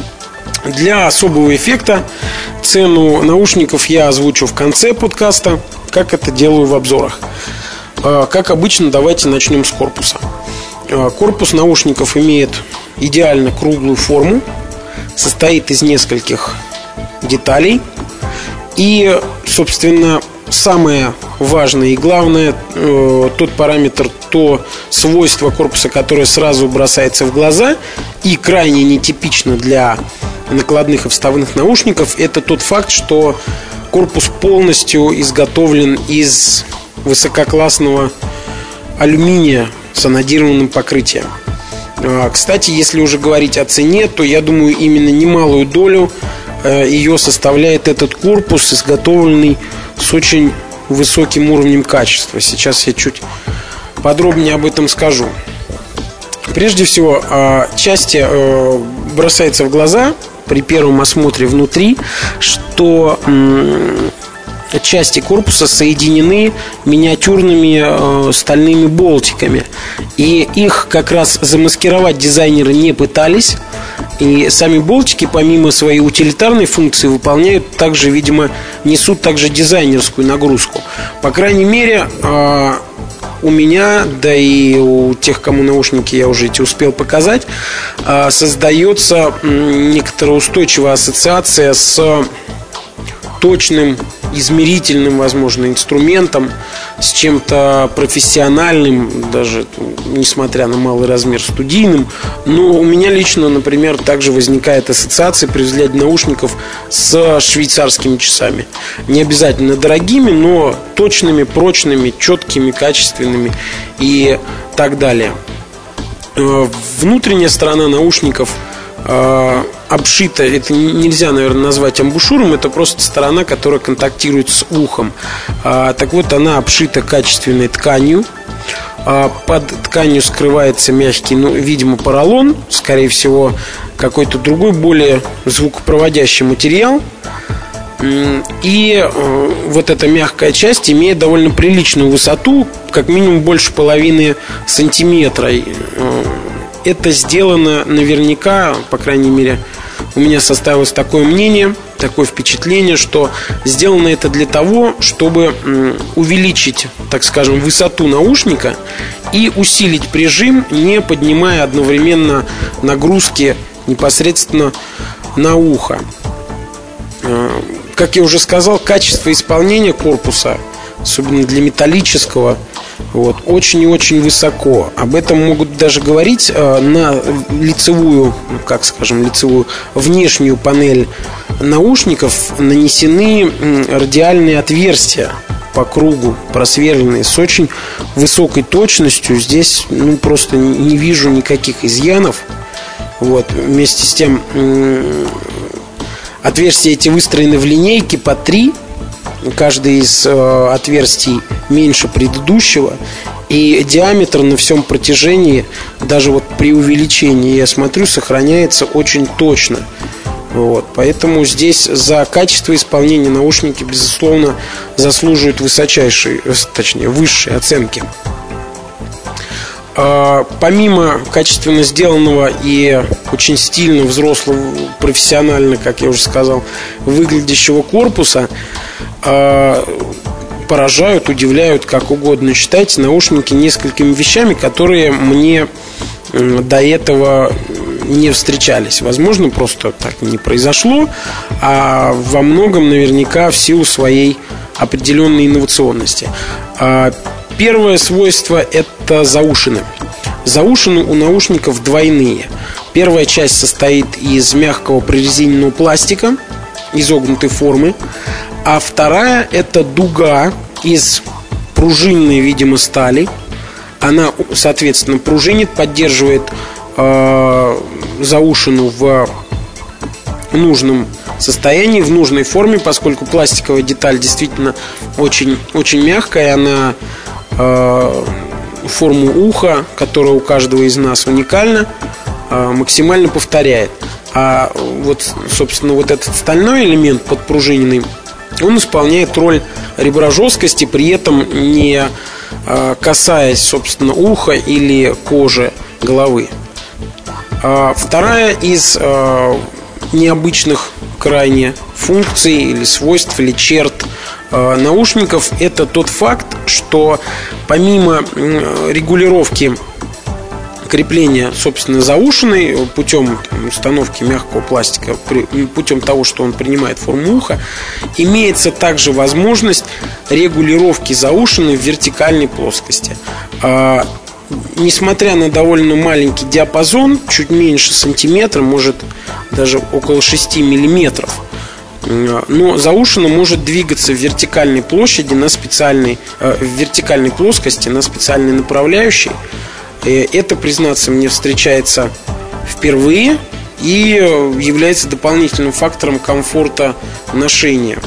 Для особого эффекта цену наушников я озвучу в конце подкаста, как это делаю в обзорах. Как обычно, давайте начнем с корпуса. Корпус наушников имеет идеально круглую форму, состоит из нескольких деталей. И, собственно, самое важное и главное, тот параметр, то свойство корпуса, которое сразу бросается в глаза и крайне нетипично для накладных и вставных наушников, это тот факт, что корпус полностью изготовлен из высококлассного алюминия с анодированным покрытием. Кстати, если уже говорить о цене, то я думаю, именно немалую долю ее составляет этот корпус, изготовленный с очень высоким уровнем качества. Сейчас я чуть подробнее об этом скажу. Прежде всего, части бросается в глаза при первом осмотре внутри, что части корпуса соединены миниатюрными э, стальными болтиками. И их как раз замаскировать дизайнеры не пытались. И сами болтики, помимо своей утилитарной функции, выполняют также, видимо, несут также дизайнерскую нагрузку. По крайней мере, э, у меня, да и у тех, кому наушники я уже эти успел показать, э, создается некоторая устойчивая ассоциация с точным, измерительным, возможно, инструментом, с чем-то профессиональным, даже несмотря на малый размер, студийным. Но у меня лично, например, также возникает ассоциация при взгляде наушников с швейцарскими часами. Не обязательно дорогими, но точными, прочными, четкими, качественными и так далее. Внутренняя сторона наушников обшита, это нельзя, наверное, назвать амбушюром, это просто сторона, которая контактирует с ухом. а, Так вот, она обшита качественной тканью. а, Под тканью скрывается мягкий, ну, видимо, поролон, скорее всего, какой-то другой, более звукопроводящий материал. И э, вот эта мягкая часть имеет довольно приличную высоту, как минимум больше половины сантиметра. Это сделано наверняка, по крайней мере, у меня составилось такое мнение, такое впечатление, что сделано это для того, чтобы увеличить, так скажем, высоту наушника и усилить прижим, не поднимая одновременно нагрузки непосредственно на ухо. Как я уже сказал, качество исполнения корпуса особенно для металлического, вот, очень и очень высоко. Об этом могут даже говорить э, на лицевую, ну, как скажем, лицевую внешнюю панель наушников нанесены э, радиальные отверстия по кругу, просверленные с очень высокой точностью. Здесь, ну, просто не вижу никаких изъянов. Вот. Вместе с тем э, отверстия эти выстроены в линейке по три. Каждое из э, отверстий меньше предыдущего. И диаметр на всем протяжении, даже вот при увеличении, я смотрю, сохраняется очень точно. Вот. Поэтому здесь за качество исполнения наушники, безусловно, заслуживают высочайшей, точнее, высшей оценки. А, помимо качественно сделанного и очень стильно, взрослого, профессионально, как я уже сказал, выглядящего корпуса, а, поражают, удивляют, как угодно считайте, наушники несколькими вещами, которые мне до этого не встречались. Возможно, просто так не произошло, а во многом наверняка в силу своей определенной инновационности. Первое свойство – это заушины. Заушины у наушников двойные. Первая часть состоит из мягкого прорезиненного пластика изогнутой формы, а вторая – это дуга из пружинной, видимо, стали. Она, соответственно, пружинит, поддерживает э, заушину в нужном состоянии, в нужной форме, поскольку пластиковая деталь действительно очень, очень мягкая. Она э, форму уха, которая у каждого из нас уникальна, э, максимально повторяет. А вот, собственно, вот этот стальной элемент подпружиненный, он исполняет роль ребра жесткости, при этом не э, касаясь, собственно, уха или кожи головы. А вторая из э, необычных крайне функций или свойств, или черт э, наушников – это тот факт, что помимо э, регулировки крепления, собственно, заушиной путем установки мягкого пластика, путем того, что он принимает форму уха, имеется также возможность регулировки заушины в вертикальной плоскости. А, несмотря на довольно маленький диапазон, чуть меньше сантиметра, может даже около шести миллиметров, но заушина может двигаться в вертикальной площади на специальной, в вертикальной плоскости на специальной направляющей. Это, признаться, мне встречается впервые и является дополнительным фактором комфорта ношения.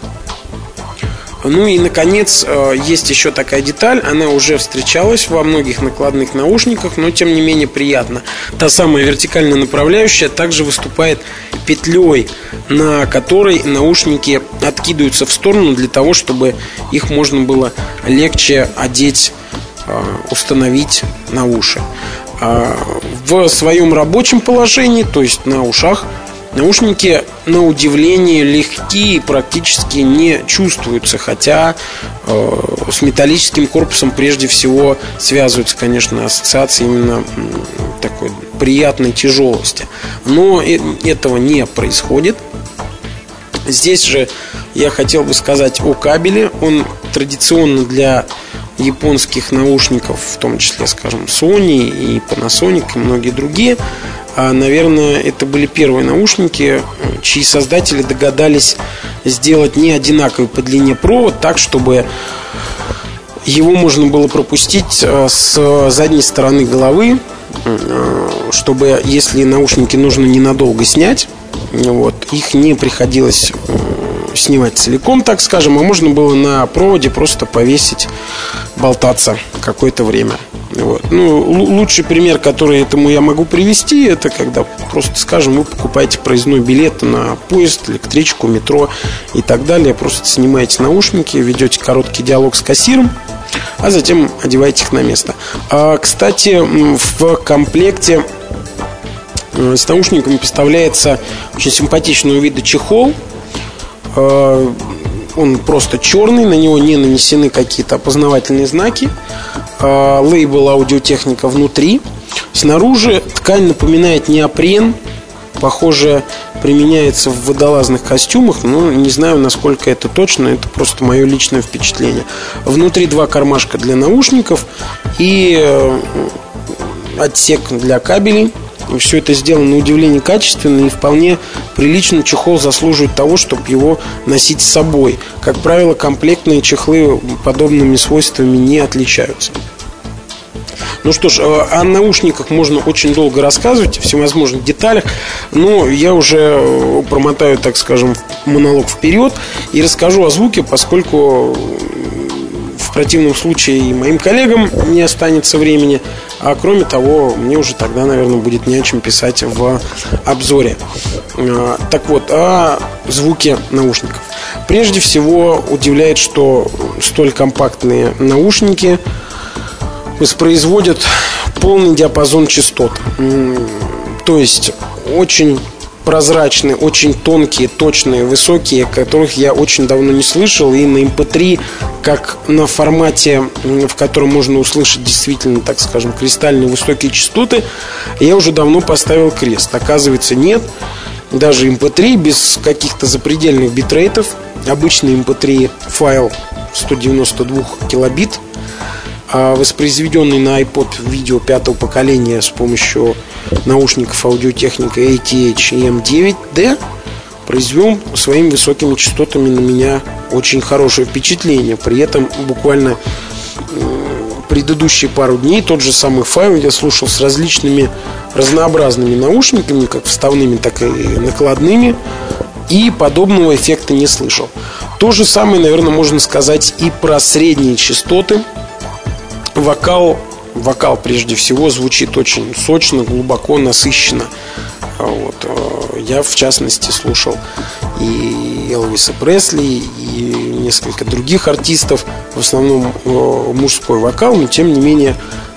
Ну и, наконец, есть еще такая деталь. Она уже встречалась во многих накладных наушниках, но тем не менее приятно. Та самая вертикальная направляющая также выступает петлей, на которой наушники откидываются в сторону для того, чтобы их можно было легче одеть, установить на уши. В своем рабочем положении, то есть на ушах, наушники, на удивление, легкие и практически не чувствуются. Хотя э, с металлическим корпусом прежде всего связываются, конечно, ассоциации именно такой приятной тяжелости. Но этого не происходит. Здесь же я хотел бы сказать о кабеле. Он традиционно для японских наушников, в том числе, скажем, Sony и Panasonic и многие другие, а, наверное, это были первые наушники, чьи создатели догадались сделать не одинаковый по длине провод, так, чтобы его можно было пропустить с задней стороны головы, чтобы, если наушники нужно ненадолго снять, вот, их не приходилось снимать целиком, так скажем, а можно было на проводе просто повесить, болтаться какое-то время. Вот. Ну, лучший пример, который этому я могу привести, это когда просто, скажем, вы покупаете проездной билет на поезд, электричку, метро и так далее. Просто снимаете наушники, ведете короткий диалог с кассиром, а затем одеваете их на место. А, кстати, в комплекте с наушниками поставляется очень симпатичного вида чехол. Он просто черный, на него не нанесены какие-то опознавательные знаки. Лейбл аудиотехника внутри. Снаружи ткань напоминает неопрен, похоже, применяется в водолазных костюмах. Но не знаю, насколько это точно. Это просто мое личное впечатление. Внутри два кармашка для наушников и отсек для кабелей. И все это сделано, на удивление, качественно и вполне прилично. Чехол заслуживает того, чтобы его носить с собой. Как правило, комплектные чехлы подобными свойствами не отличаются. Ну что ж, о наушниках можно очень долго рассказывать, о всевозможных деталях, но я уже промотаю, так скажем, монолог вперед и расскажу о звуке, поскольку в противном случае и моим коллегам не останется времени. А кроме того, мне уже тогда, наверное, будет не о чем писать в обзоре. Так вот, о звуке наушников. Прежде всего, удивляет, что столь компактные наушники воспроизводят полный диапазон частот. То есть, очень прозрачные, очень тонкие, точные, высокие, которых я очень давно не слышал. И на эм пэ три, как на формате, в котором можно услышать действительно, так скажем, кристальные высокие частоты, я уже давно поставил крест. Оказывается, нет. Даже эм пэ три без каких-то запредельных битрейтов. Обычный эм пэ три файл сто девяносто два килобит, воспроизведенный на iPod видео пятого поколения с помощью наушников аудиотехника эй ти эйч эм девять ди, произвел своими высокими частотами на меня очень хорошее впечатление. При этом буквально предыдущие пару дней тот же самый файл я слушал с различными разнообразными наушниками, как вставными, так и накладными, и подобного эффекта не слышал. То же самое, наверное, можно сказать и про средние частоты. Вокал, вокал прежде всего звучит очень сочно, глубоко, насыщенно. Вот. Я, в частности, слушал и Элвиса Пресли, и несколько других артистов. В основном мужской вокал, но тем не менее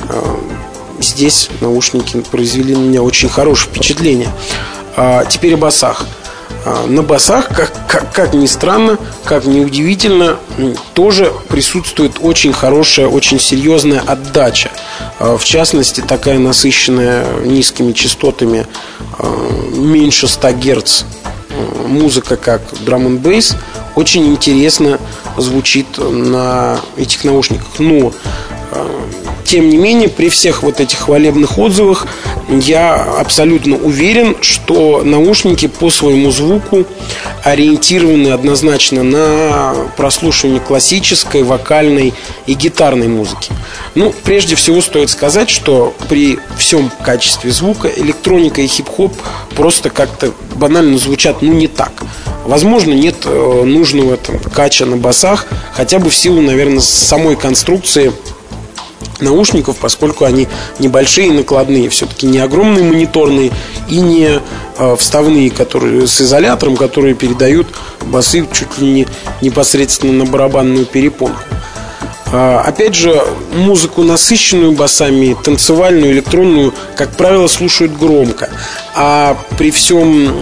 здесь наушники произвели на меня очень хорошее впечатление. А теперь о басах. На басах, как, как, как ни странно, как ни удивительно, тоже присутствует очень хорошая, очень серьезная отдача. В частности, такая насыщенная низкими частотами, меньше ста герц музыка, как Drum and Bass, очень интересно звучит на этих наушниках. Но тем не менее, при всех вот этих хвалебных отзывах я абсолютно уверен, что наушники по своему звуку ориентированы однозначно на прослушивание классической, вокальной и гитарной музыки. Ну, прежде всего стоит сказать, что при всем качестве звука электроника и хип-хоп просто как-то банально звучат, ну, не так. Возможно, нет э, нужного там кача на басах, хотя бы в силу, наверное, самой конструкции наушников, поскольку они небольшие и накладные, все-таки не огромные мониторные и не э, вставные, которые с изолятором, которые передают басы чуть ли не непосредственно на барабанную перепонку. э, Опять же, музыку насыщенную басами, танцевальную, электронную, как правило, слушают громко. А при всем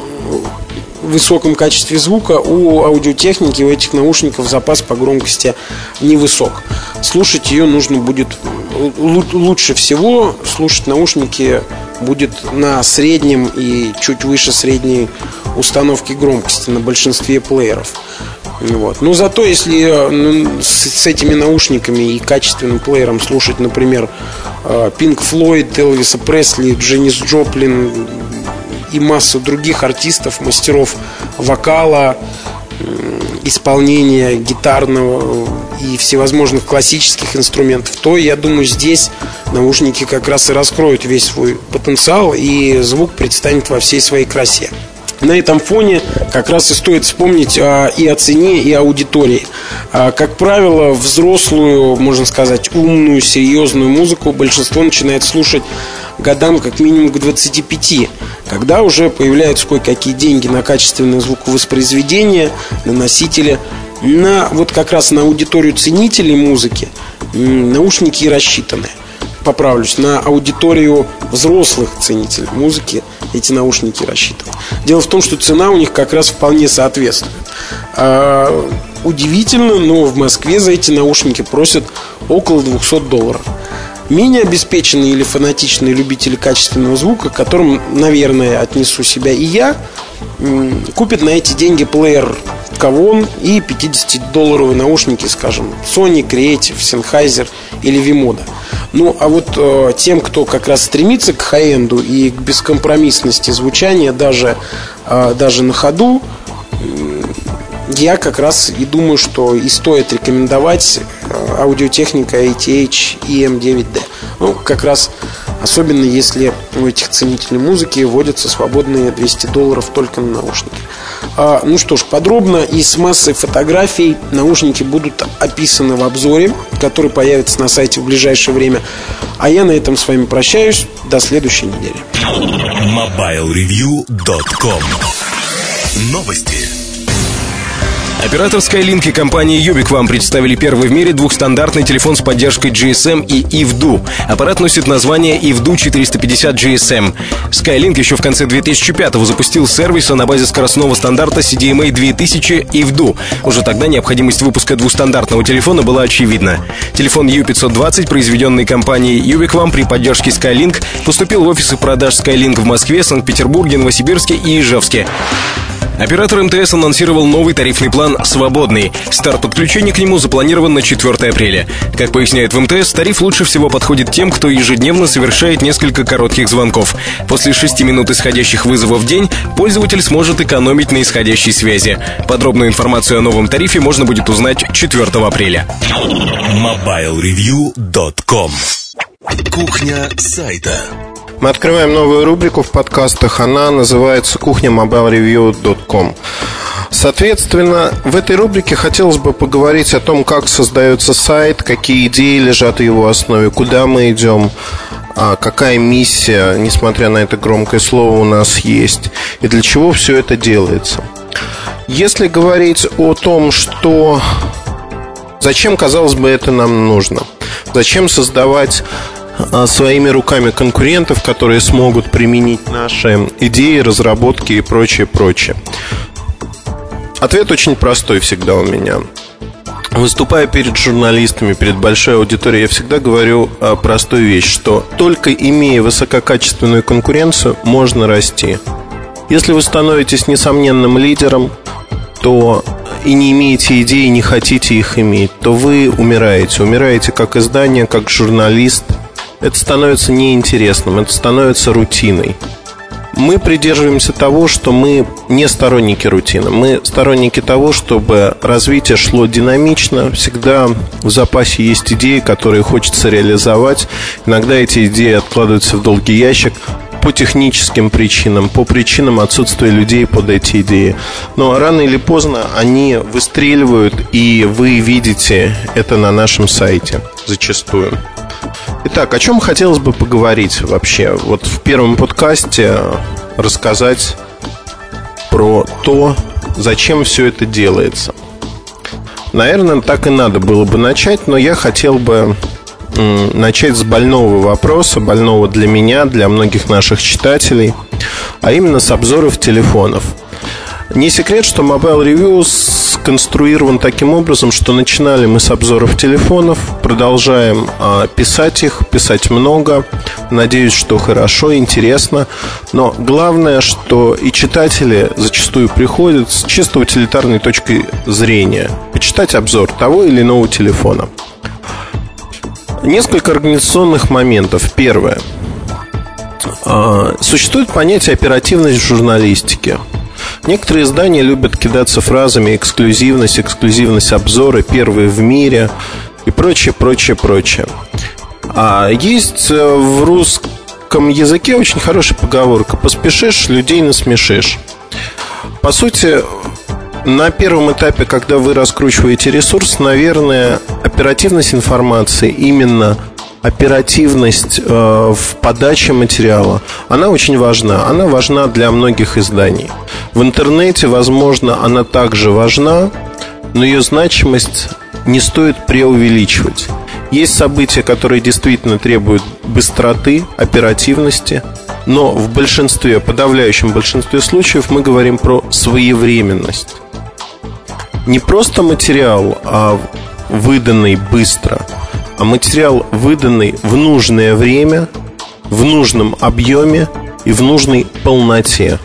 высоком качестве звука у аудиотехники, у этих наушников запас по громкости невысок. Слушать ее нужно будет лучше всего. Слушать наушники будет на среднем и чуть выше средней установки громкости на большинстве плееров. Вот. Но зато если с этими наушниками и качественным плеером слушать, например, Pink Floyd, Элвиса Пресли, Дженнис Джоплин и массу других артистов, мастеров вокала, исполнения гитарного и всевозможных классических инструментов, то, я думаю, здесь наушники как раз и раскроют весь свой потенциал, и звук предстанет во всей своей красе. На этом фоне как раз и стоит вспомнить а, и о цене, и о аудитории. а, Как правило, взрослую, можно сказать, умную, серьезную музыку большинство начинает слушать годам как минимум к двадцати пяти, когда уже появляются кое-какие деньги на качественное звуковоспроизведение, на носители. На, вот как раз на аудиторию ценителей музыки наушники и рассчитаны. Поправлюсь, на аудиторию взрослых ценителей музыки эти наушники рассчитаны. Дело в том, что цена у них как раз вполне соответствует. а, Удивительно, но в Москве за эти наушники просят около двухсот долларов. Менее обеспеченные или фанатичные любители качественного звука, к которым, наверное, отнесу себя и я, купят на эти деньги плеер Kavon и пятидесятидолларовые наушники, скажем, Sony, Creative, Sennheiser или Vimoda. Ну, а вот э, тем, кто как раз стремится к хай-энду и к бескомпромиссности звучания даже, э, даже на ходу, э, я как раз и думаю, что и стоит рекомендовать э, аудиотехника эй ти эйч и эм девять ди. Ну, как раз особенно если у этих ценителей музыки вводятся свободные двести долларов только на наушники. а, Ну что ж, подробно и с массой фотографий наушники будут описаны в обзоре, который появится на сайте в ближайшее время. А я на этом с вами прощаюсь. До следующей недели. мобайл ревью точка ком. Новости. Оператор Skylink и компания Юбик вам представили первый в мире двухстандартный телефон с поддержкой джи эс эм и ай эф ди ю. Аппарат носит название ай эф ди ю четыреста пятьдесят джи эс эм. Skylink еще в конце две тысячи пятого запустил сервис на базе скоростного стандарта си ди эм эй две тысячи ай эф ди ю. Уже тогда необходимость выпуска двухстандартного телефона была очевидна. Телефон ю пятьсот двадцать, произведенный компанией Юбик вам при поддержке Skylink, поступил в офисы продаж Skylink в Москве, Санкт-Петербурге, Новосибирске и Ижевске. Оператор эм тэ эс анонсировал новый тарифный план «Свободный». Старт подключения к нему запланирован на четвёртое апреля. Как поясняют в эм тэ эс, тариф лучше всего подходит тем, кто ежедневно совершает несколько коротких звонков. После шести минут исходящих вызовов в день пользователь сможет экономить на исходящей связи. Подробную информацию о новом тарифе можно будет узнать четвёртого апреля. мобайл ревью точка ком. Кухня сайта. Мы открываем новую рубрику в подкастах. Она называется «Кухня мобайл ревью точка ком». Соответственно, в этой рубрике хотелось бы поговорить о том, как создается сайт, какие идеи лежат в его основе, куда мы идем, какая миссия, несмотря на это громкое слово, у нас есть, и для чего все это делается. Если говорить о том, что... Зачем, казалось бы, это нам нужно? Зачем создавать своими руками конкурентов, которые смогут применить наши идеи, разработки и прочее, прочее? Ответ очень простой всегда у меня. Выступая перед журналистами, перед большой аудиторией, я всегда говорю простую вещь, что только имея высококачественную конкуренцию, можно расти. Если вы становитесь несомненным лидером, то и не имеете идей, не хотите их иметь, то вы умираете. Умираете как издание, как журналист. Это становится неинтересным, это становится рутиной. Мы придерживаемся того, что мы не сторонники рутины. Мы сторонники того, чтобы развитие шло динамично. Всегда в запасе есть идеи, которые хочется реализовать. Иногда эти идеи откладываются в долгий ящик по техническим причинам, по причинам отсутствия людей под эти идеи. Но рано или поздно они выстреливают, и вы видите это на нашем сайте зачастую. Итак, о чем хотелось бы поговорить вообще? Вот в первом подкасте рассказать про то, зачем все это делается. Наверное, так и надо было бы начать, но я хотел бы начать с больного вопроса, больного для меня, для многих наших читателей, а именно с обзоров телефонов. Не секрет, что Mobile Review сконструирован таким образом, что начинали мы с обзоров телефонов, продолжаем а, писать их, писать много. Надеюсь, что хорошо, интересно. Но главное, что и читатели зачастую приходят с чисто утилитарной точки зрения почитать обзор того или иного телефона. Несколько организационных моментов. Первое. А, существует понятие оперативность в журналистике. Некоторые издания любят кидаться фразами эксклюзивность, эксклюзивность обзора, первые в мире и прочее, прочее, прочее. А есть в русском языке очень хорошая поговорка: поспешишь, людей насмешишь. По сути, на первом этапе, когда вы раскручиваете ресурс, наверное, оперативность информации, именно оперативность э, в подаче материала, она очень важна. Она важна для многих изданий. В интернете, возможно, она также важна, но ее значимость не стоит преувеличивать. Есть события, которые действительно требуют быстроты, оперативности, но в большинстве, подавляющем большинстве случаев мы говорим про своевременность. Не просто материал, а выданный быстро, а материал, выданный в нужное время, в нужном объеме и в нужной полноте.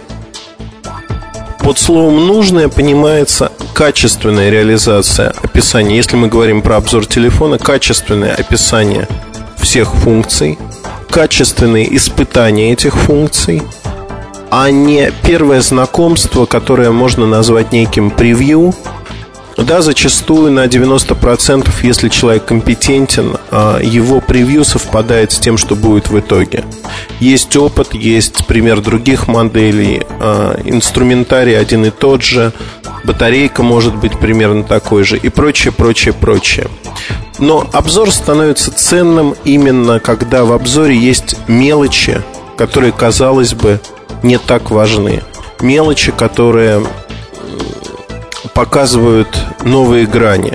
Под словом «нужное» понимается качественная реализация описания. Если мы говорим про обзор телефона, качественное описание всех функций, качественные испытания этих функций, а не первое знакомство, которое можно назвать неким превью. Да, зачастую на девяносто процентов, если человек компетентен, его превью совпадает с тем, что будет в итоге. Есть опыт, есть пример других моделей, инструментарий один и тот же, батарейка может быть примерно такой же и прочее, прочее, прочее. Но обзор становится ценным именно когда в обзоре есть мелочи, которые, казалось бы, не так важны. Мелочи, которые показывают новые грани.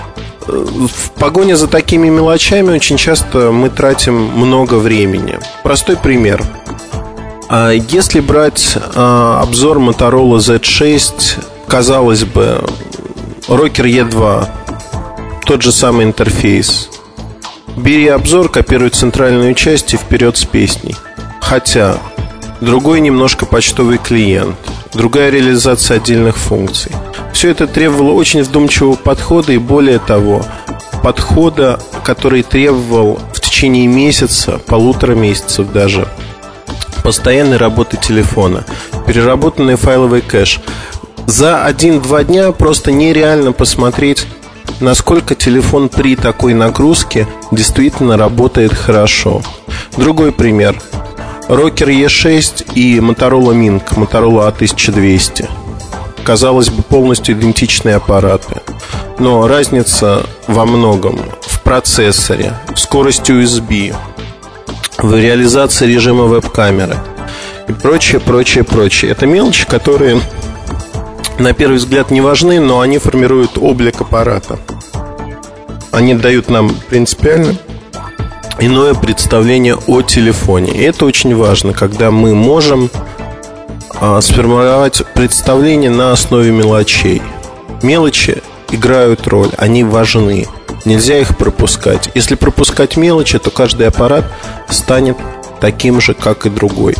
В погоне за такими мелочами очень часто мы тратим много времени. Простой пример. Если брать обзор Motorola зет шесть, казалось бы, Rocker и два, тот же самый интерфейс. Бери обзор, копируй центральную часть и вперед с песней. Хотя другой немножко почтовый клиент, другая реализация отдельных функций. Все это требовало очень вдумчивого подхода и, более того, подхода, который требовал в течение месяца, полутора месяцев даже, постоянной работы телефона, переработанный файловый кэш. За один-два дня просто нереально посмотреть, насколько телефон при такой нагрузке действительно работает хорошо. Другой пример. Rocker и шесть и Motorola Ming, Motorola а тысяча двести. Казалось бы, полностью идентичные аппараты, но разница во многом в процессоре, в скорости ю эс би, в реализации режима веб-камеры и прочее, прочее, прочее. Это мелочи, которые на первый взгляд не важны, но они формируют облик аппарата. Они дают нам принципиально иное представление о телефоне. И это очень важно, когда мы можем а, сформировать представление на основе мелочей. Мелочи играют роль, они важны. Нельзя их пропускать. Если пропускать мелочи, то каждый аппарат станет таким же, как и другой.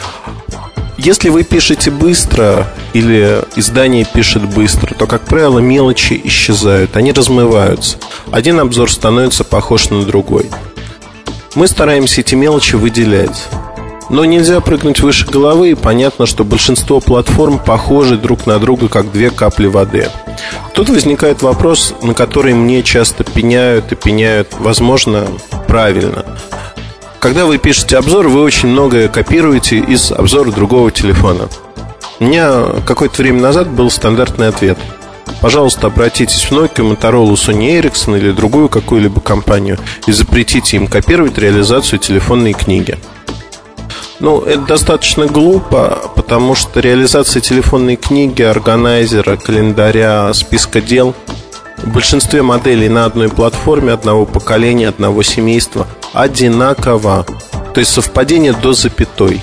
Если вы пишете быстро или издание пишет быстро, то, как правило, мелочи исчезают, они размываются. Один обзор становится похож на другой. Мы стараемся эти мелочи выделять. Но нельзя прыгнуть выше головы, и понятно, что большинство платформ похожи друг на друга, как две капли воды. Тут возникает вопрос, на который мне часто пеняют и пеняют, возможно, правильно. Когда вы пишете обзор, вы очень многое копируете из обзора другого телефона. У меня какое-то время назад был стандартный ответ: пожалуйста, обратитесь в Nokia, Motorola, Sony Ericsson или другую какую-либо компанию и запретите им копировать реализацию телефонной книги. Ну, это достаточно глупо, потому что реализация телефонной книги, органайзера, календаря, списка дел в большинстве моделей на одной платформе, одного поколения, одного семейства одинаково. То есть совпадение до запятой.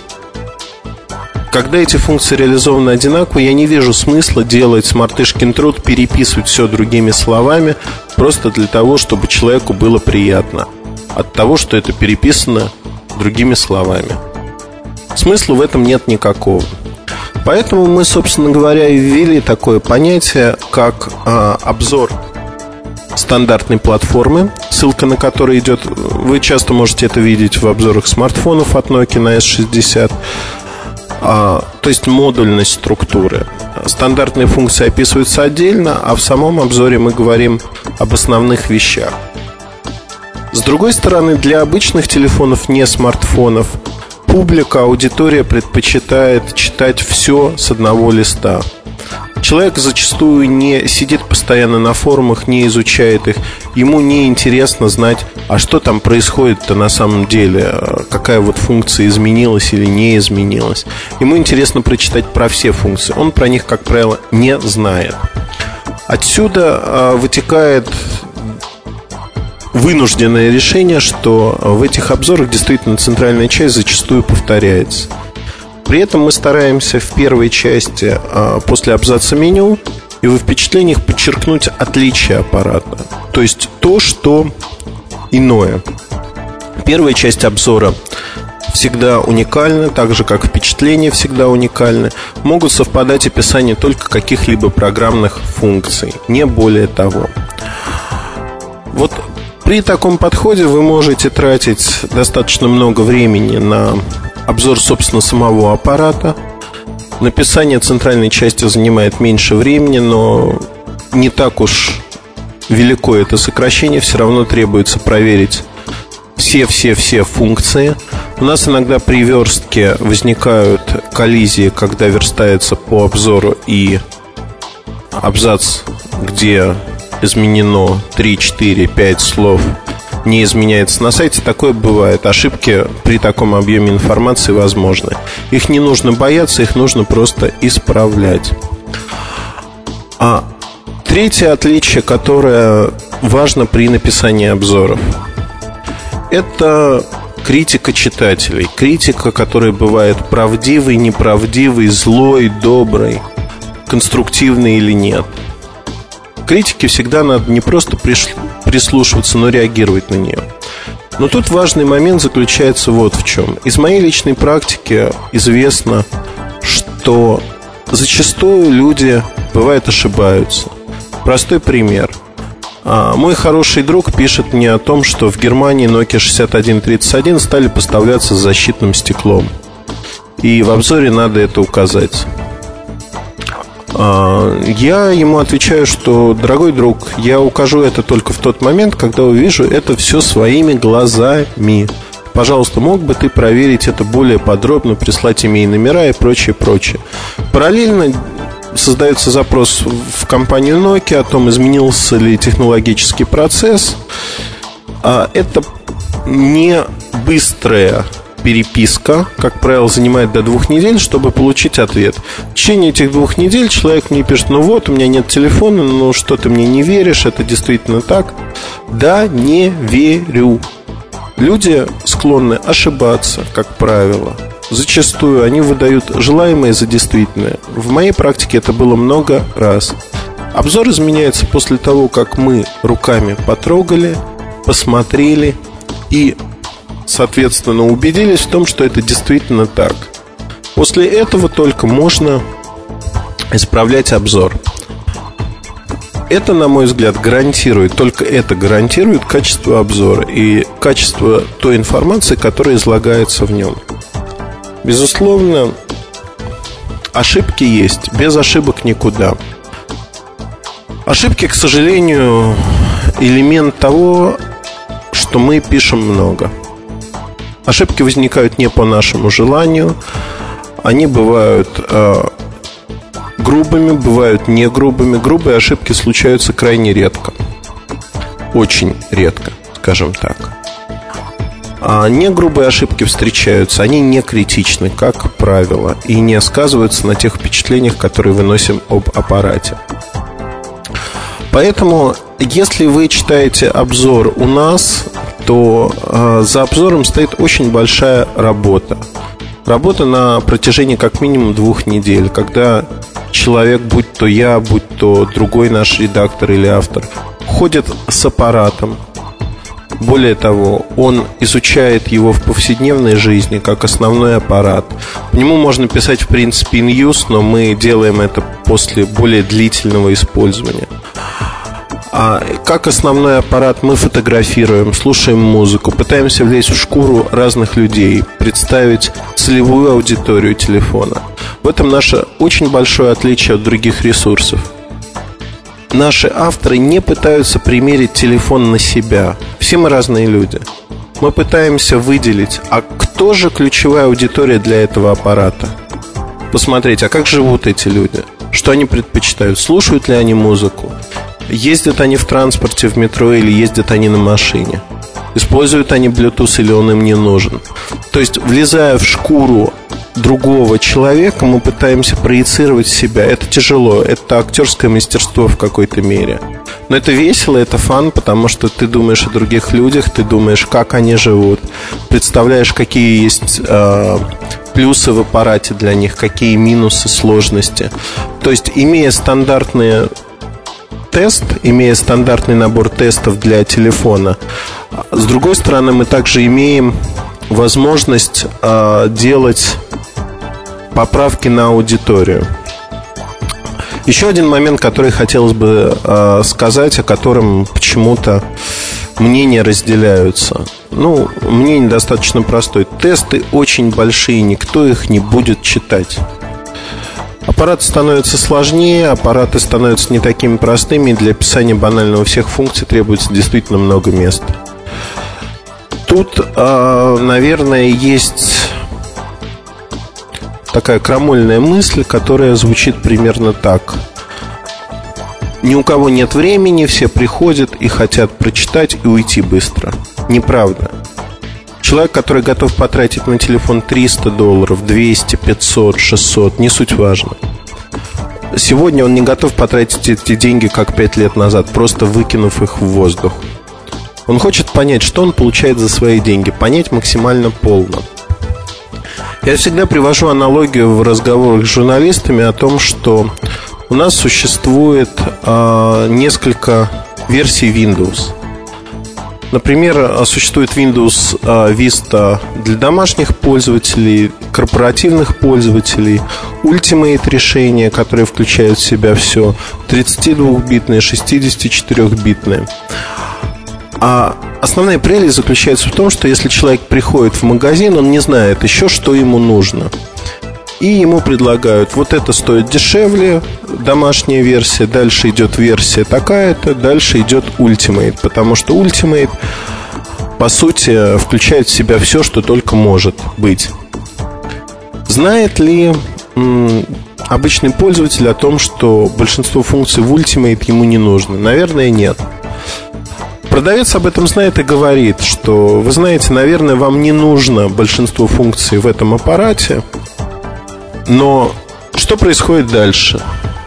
Когда эти функции реализованы одинаково, я не вижу смысла делать смартышкин труд, переписывать все другими словами, просто для того, чтобы человеку было приятно от того, что это переписано другими словами. Смысла в этом нет никакого. Поэтому мы, собственно говоря, и ввели такое понятие, как а, обзор стандартной платформы, ссылка на которую идет. Вы часто можете это видеть в обзорах смартфонов от Nokia на эс шестьдесят. а, То есть модульность структуры. Стандартные функции описываются отдельно, а в самом обзоре мы говорим об основных вещах. С другой стороны, для обычных телефонов, не смартфонов, публика, аудитория предпочитает читать все с одного листа. Человек зачастую не сидит постоянно на форумах, не изучает их. Ему не интересно знать, а что там происходит-то на самом деле, какая вот функция изменилась или не изменилась. Ему интересно прочитать про все функции. Он про них, как правило, не знает. Отсюда вытекает вынужденное решение, что в этих обзорах действительно центральная часть зачастую повторяется. При этом мы стараемся в первой части, после абзаца меню и во впечатлениях, подчеркнуть отличие аппарата. То есть то, что иное. Первая часть обзора всегда уникальны, так же как впечатления всегда уникальны. Могут совпадать описания только каких-либо программных функций, не более того. Вот при таком подходе вы можете тратить достаточно много времени на обзор, собственно, самого аппарата. Написание центральной части занимает меньше времени, но не так уж велико это сокращение. Все равно требуется проверить все-все-все функции. У нас иногда при верстке возникают коллизии, когда верстается по обзору, и абзац, где изменено три, четыре, пять слов, не изменяется на сайте. Такое бывает. Ошибки при таком объеме информации возможны. Их не нужно бояться, их нужно просто исправлять. А третье отличие, которое важно при написании обзоров, это критика читателей. Критика, которая бывает правдивой, неправдивой, злой, доброй, конструктивной или нет. Критике всегда надо не просто прислушиваться, но реагировать на нее. Но тут важный момент заключается вот в чем. Из моей личной практики известно, что зачастую люди, бывает, ошибаются. Простой пример. Мой хороший друг пишет мне о том, что в Германии Nokia шестьдесят один тридцать один стали поставляться с защитным стеклом. И в обзоре надо это указать. Я ему отвечаю, что, дорогой друг, я укажу это только в тот момент, когда увижу это все своими глазами. Пожалуйста, мог бы ты проверить это более подробно, прислать имей номера и прочее, прочее. Параллельно создается запрос в компанию Nokia о том, изменился ли технологический процесс. Это не быстрая переписка, как правило, занимает до двух недель, чтобы получить ответ. В течение этих двух недель человек мне пишет: ну вот, у меня нет телефона, ну что ты мне не веришь, это действительно так? Да, не верю. Люди склонны ошибаться, как правило. Зачастую они выдают желаемое за действительное. В моей практике это было много раз. Обзор изменяется после того, как мы руками потрогали, посмотрели и, соответственно, убедились в том, что это действительно так. После этого только можно исправлять обзор. Это, на мой взгляд, гарантирует, только это гарантирует качество обзора и качество той информации, которая излагается в нем. Безусловно, ошибки есть, без ошибок никуда. Ошибки, к сожалению, элемент того, что мы пишем много. Ошибки возникают не по нашему желанию. Они бывают э, грубыми, бывают не грубыми. Грубые ошибки случаются крайне редко. Очень редко, скажем так. А не грубые ошибки встречаются. Они не критичны, как правило, и не сказываются на тех впечатлениях, которые выносим об аппарате. Поэтому, если вы читаете обзор у нас, то э, за обзором стоит очень большая работа. Работа на протяжении как минимум двух недель, когда человек, будь то я, будь то другой наш редактор или автор, ходит с аппаратом. Более того, он изучает его в повседневной жизни как основной аппарат. По нему можно писать, в принципе, in-use, но мы делаем это после более длительного использования. А как основной аппарат мы фотографируем, слушаем музыку, пытаемся влезть в шкуру разных людей, представить целевую аудиторию телефона. В этом наше очень большое отличие от других ресурсов. Наши авторы не пытаются примерить телефон на себя. Все мы разные люди. Мы пытаемся выделить, а кто же ключевая аудитория для этого аппарата? Посмотреть, а как живут эти люди? Что они предпочитают? Слушают ли они музыку? Ездят они в транспорте, в метро, или ездят они на машине? Используют они Bluetooth или он им не нужен? То есть, влезая в шкуру другого человека, мы пытаемся проецировать себя. Это тяжело, это актерское мастерство в какой-то мере. Но это весело, это фан, потому что ты думаешь о других людях, ты думаешь, как они живут, представляешь, какие есть э, плюсы в аппарате для них, какие минусы, сложности. То есть, имея стандартные тест, имея стандартный набор тестов для телефона, С другой стороны, мы также имеем возможность э, делать поправки на аудиторию. Еще один момент, который хотелось бы э, сказать, о котором почему-то мнения разделяются. Ну, мнение достаточно простое. Тесты очень большие, никто их не будет читать. Аппараты становятся сложнее, аппараты становятся не такими простыми, и для описания банального всех функций требуется действительно много места. Тут, э, наверное, есть такая крамольная мысль, которая звучит примерно так: ни у кого нет времени, все приходят и хотят прочитать и уйти быстро. Неправда. Человек, который готов потратить на телефон триста долларов, двести, пятьсот, шестьсот, не суть важно. Сегодня он не готов потратить эти деньги, как пять лет назад, просто выкинув их в воздух. Он хочет понять, что он получает за свои деньги, понять максимально полно. Я всегда привожу аналогию в разговорах с журналистами о том, что у нас существует э, несколько версий Windows. Например, существует Windows Vista для домашних пользователей, корпоративных пользователей, Ultimate решения, которые включают в себя все, тридцатидвухбитные, шестидесятичетырёхбитные. А основная прелесть заключается в том, что если человек приходит в магазин, он не знает еще, что ему нужно. И ему предлагают: вот это стоит дешевле, домашняя версия, дальше идет версия такая-то, дальше идет Ultimate. Потому что Ultimate, по сути, включает в себя все, что только может быть. Знает ли м, обычный пользователь о том, что большинство функций в Ultimate ему не нужно? Наверное, нет. Продавец об этом знает и говорит, что, вы знаете, наверное, вам не нужно большинство функций в этом аппарате. Но что происходит дальше?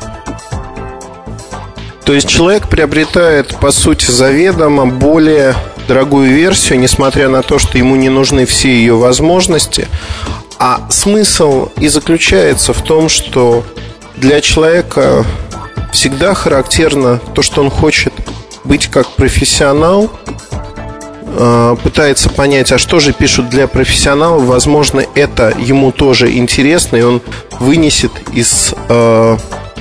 То есть человек приобретает, по сути, заведомо более дорогую версию, несмотря на то, что ему не нужны все ее возможности. А смысл и заключается в том, что для человека всегда характерно то, что он хочет быть как профессионал, пытается понять, а что же пишут для профессионалов. Возможно, это ему тоже интересно, и он вынесет из э,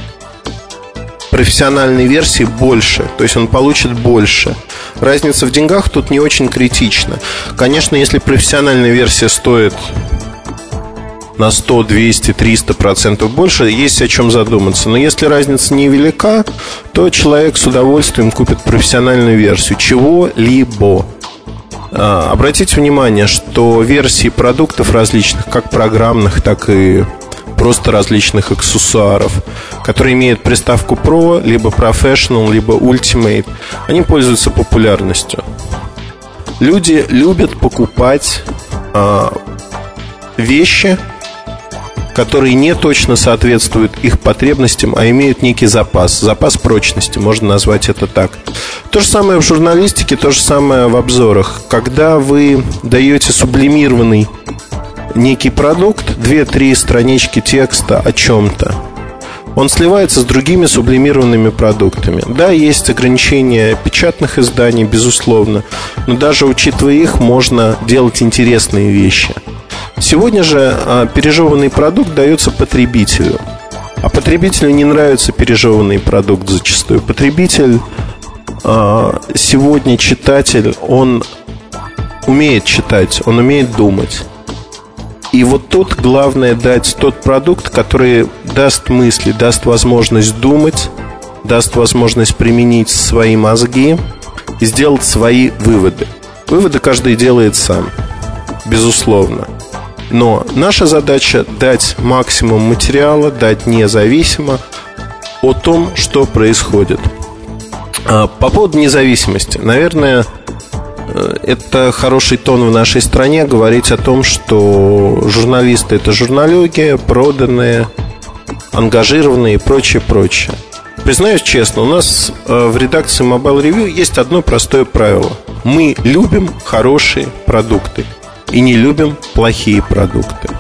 профессиональной версии больше. То есть он получит больше. Разница в деньгах тут не очень критична. Конечно, если профессиональная версия стоит на сто, двести, триста процентов больше, есть о чем задуматься. Но если разница невелика, то человек с удовольствием купит профессиональную версию чего-либо. Обратите внимание, что версии продуктов различных, как программных, так и просто различных аксессуаров, которые имеют приставку Pro, либо Professional, либо Ultimate, они пользуются популярностью. Люди любят покупать а, вещи, которые не точно соответствуют их потребностям, а имеют некий запас. Запас прочности, можно назвать это так. То же самое в журналистике, то же самое в обзорах. Когда вы даете сублимированный некий продукт, две-три странички текста о чем-то, он сливается с другими сублимированными продуктами. Да, есть ограничения печатных изданий, безусловно, но даже учитывая их, можно делать интересные вещи. Сегодня же а, пережеванный продукт дается потребителю. А потребителю не нравится пережеванный продукт зачастую. Потребитель, а, сегодня читатель, он умеет читать, он умеет думать. И вот тут главное дать тот продукт, который даст мысли, даст возможность думать, даст возможность применить свои мозги и сделать свои выводы. Выводы каждый делает сам, безусловно. Но наша задача дать максимум материала, дать независимо о том, что происходит. По поводу независимости, наверное, это хороший тон в нашей стране говорить о том, что журналисты — это журналюги, проданные, ангажированные и прочее, прочее. Признаюсь честно, у нас в редакции Mobile Review есть одно простое правило: мы любим хорошие продукты и не любим плохие продукты.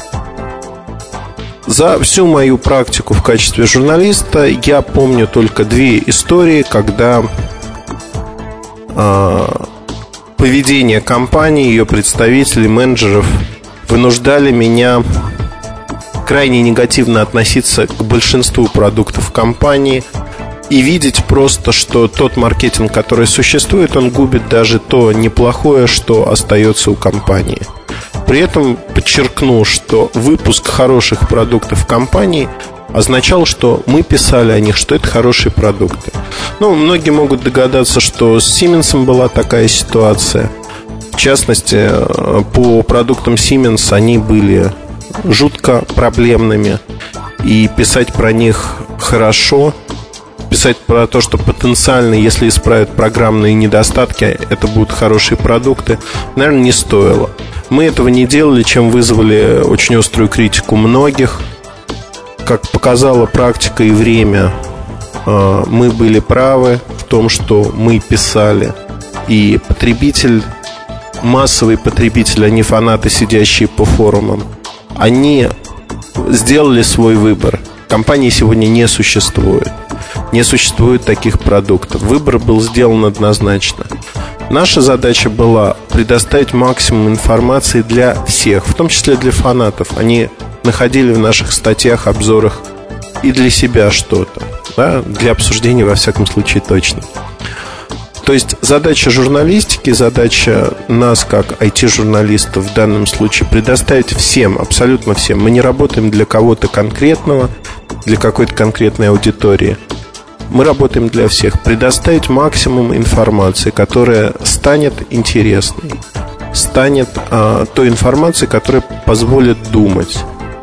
За всю мою практику в качестве журналиста я помню только две истории, когда э, поведение компании, ее представителей, менеджеров вынуждали меня крайне негативно относиться к большинству продуктов компании и видеть просто, что тот маркетинг, который существует, он губит даже то неплохое, что остается у компании. При этом подчеркну, что выпуск хороших продуктов компании означал, что мы писали о них, что это хорошие продукты. Ну, многие могут догадаться, что с Siemens была такая ситуация. В частности, по продуктам Siemens они были жутко проблемными. И писать про них хорошо, писать про то, что потенциально, если исправят программные недостатки, это будут хорошие продукты, наверное, не стоило. Мы этого не делали, чем вызвали очень острую критику многих. Как показала практика и время, мы были правы в том, что мы писали. И потребитель, массовый потребитель, а не фанаты, сидящие по форумам, они сделали свой выбор. Компании сегодня не существует. Не существует таких продуктов. Выбор был сделан однозначно. Наша задача была предоставить максимум информации для всех, в том числе для фанатов. Они находили в наших статьях, обзорах и для себя что-то, да? Для обсуждения, во всяком случае, точно. То есть задача журналистики, задача нас, как ай ти-журналистов в данном случае, предоставить всем, абсолютно всем. Мы не работаем для кого-то конкретного, для какой-то конкретной аудитории. Мы работаем для всех. Предоставить максимум информации, которая станет интересной, станет а, той информацией, которая позволит думать.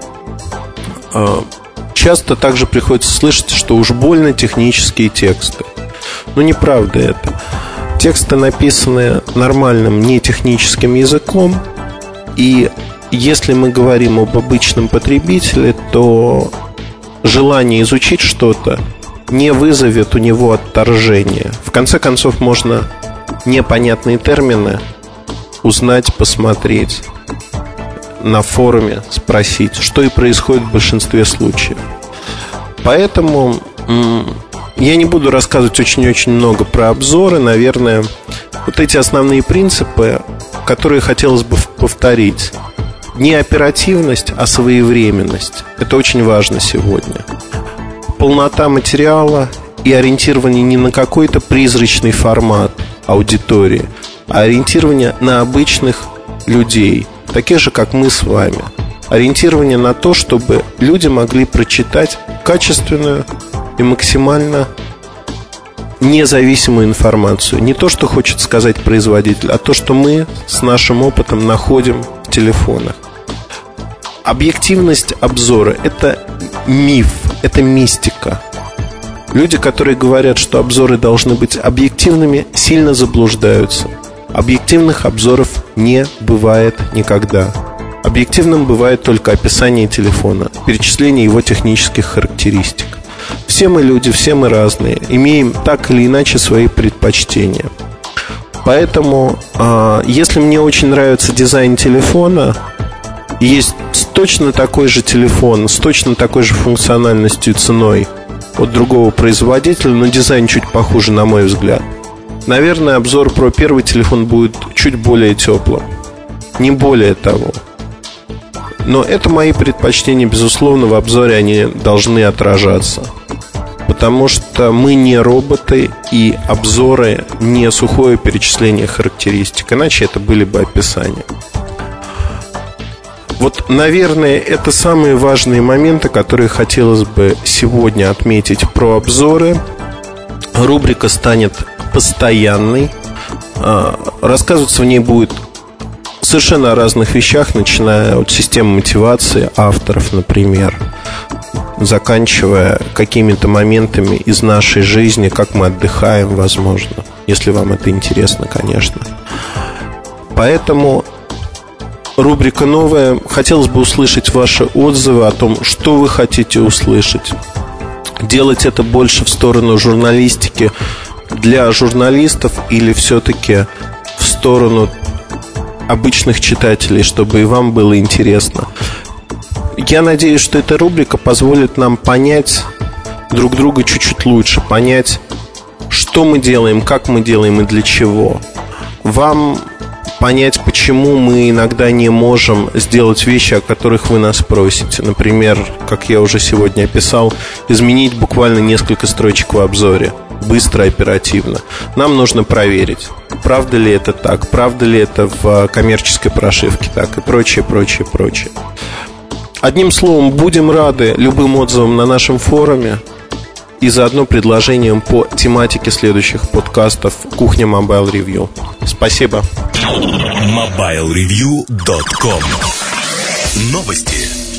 а, Часто также приходится слышать, что уж больно технические тексты. Но неправда это. Тексты написаны нормальным, не техническим языком. И если мы говорим об обычном потребителе, то желание изучить что-то не вызовет у него отторжения. В конце концов, можно непонятные термины узнать, посмотреть на форуме, спросить, что и происходит в большинстве случаев. Поэтому я не буду рассказывать очень-очень много про обзоры. Наверное, вот эти основные принципы, которые хотелось бы повторить. Не оперативность, а своевременность. Это очень важно сегодня. Полнота материала и ориентирование не на какой-то призрачный формат аудитории, а ориентирование на обычных людей, таких же, как мы с вами. Ориентирование на то, чтобы люди могли прочитать качественную и максимально независимую информацию. Не то, что хочет сказать производитель, а то, что мы с нашим опытом находим в телефонах. Объективность обзора – это миф, это мистика. Люди, которые говорят, что обзоры должны быть объективными, сильно заблуждаются. Объективных обзоров не бывает никогда. Объективным бывает только описание телефона, перечисление его технических характеристик. Все мы люди, все мы разные, имеем так или иначе свои предпочтения. Поэтому, если мне очень нравится дизайн телефона, есть точно такой же телефон с точно такой же функциональностью и ценой от другого производителя, но дизайн чуть похуже, на мой взгляд, наверное, обзор про первый телефон будет чуть более теплым. Не более того. Но это мои предпочтения, безусловно, в обзоре они должны отражаться. Потому что мы не роботы, и обзоры не сухое перечисление характеристик. Иначе это были бы описания. Вот, наверное, это самые важные моменты, которые хотелось бы сегодня отметить про обзоры. Рубрика станет постоянной. Рассказываться в ней будет совершенно о разных вещах, начиная от системы мотивации авторов, например, заканчивая какими-то моментами из нашей жизни, как мы отдыхаем, возможно, если вам это интересно, конечно. Поэтому рубрика новая. Хотелось бы услышать ваши отзывы о том, что вы хотите услышать. Делать это больше в сторону журналистики для журналистов или все-таки в сторону обычных читателей, чтобы и вам было интересно. Я надеюсь, что эта рубрика позволит нам понять друг друга чуть-чуть лучше, понять, что мы делаем, как мы делаем и для чего. вам понять, почему мы иногда не можем сделать вещи, о которых вы нас просите. Например, как я уже сегодня описал, изменить буквально несколько строчек в обзоре. Быстро, оперативно. Нам нужно проверить, правда ли это так, правда ли это в коммерческой прошивке так, и прочее, прочее, прочее. Одним словом, будем рады любым отзывам на нашем форуме и заодно предложениям по тематике следующих подкастов «Кухня Mobile Review». Спасибо. мобайл ревью точка ком. Новости.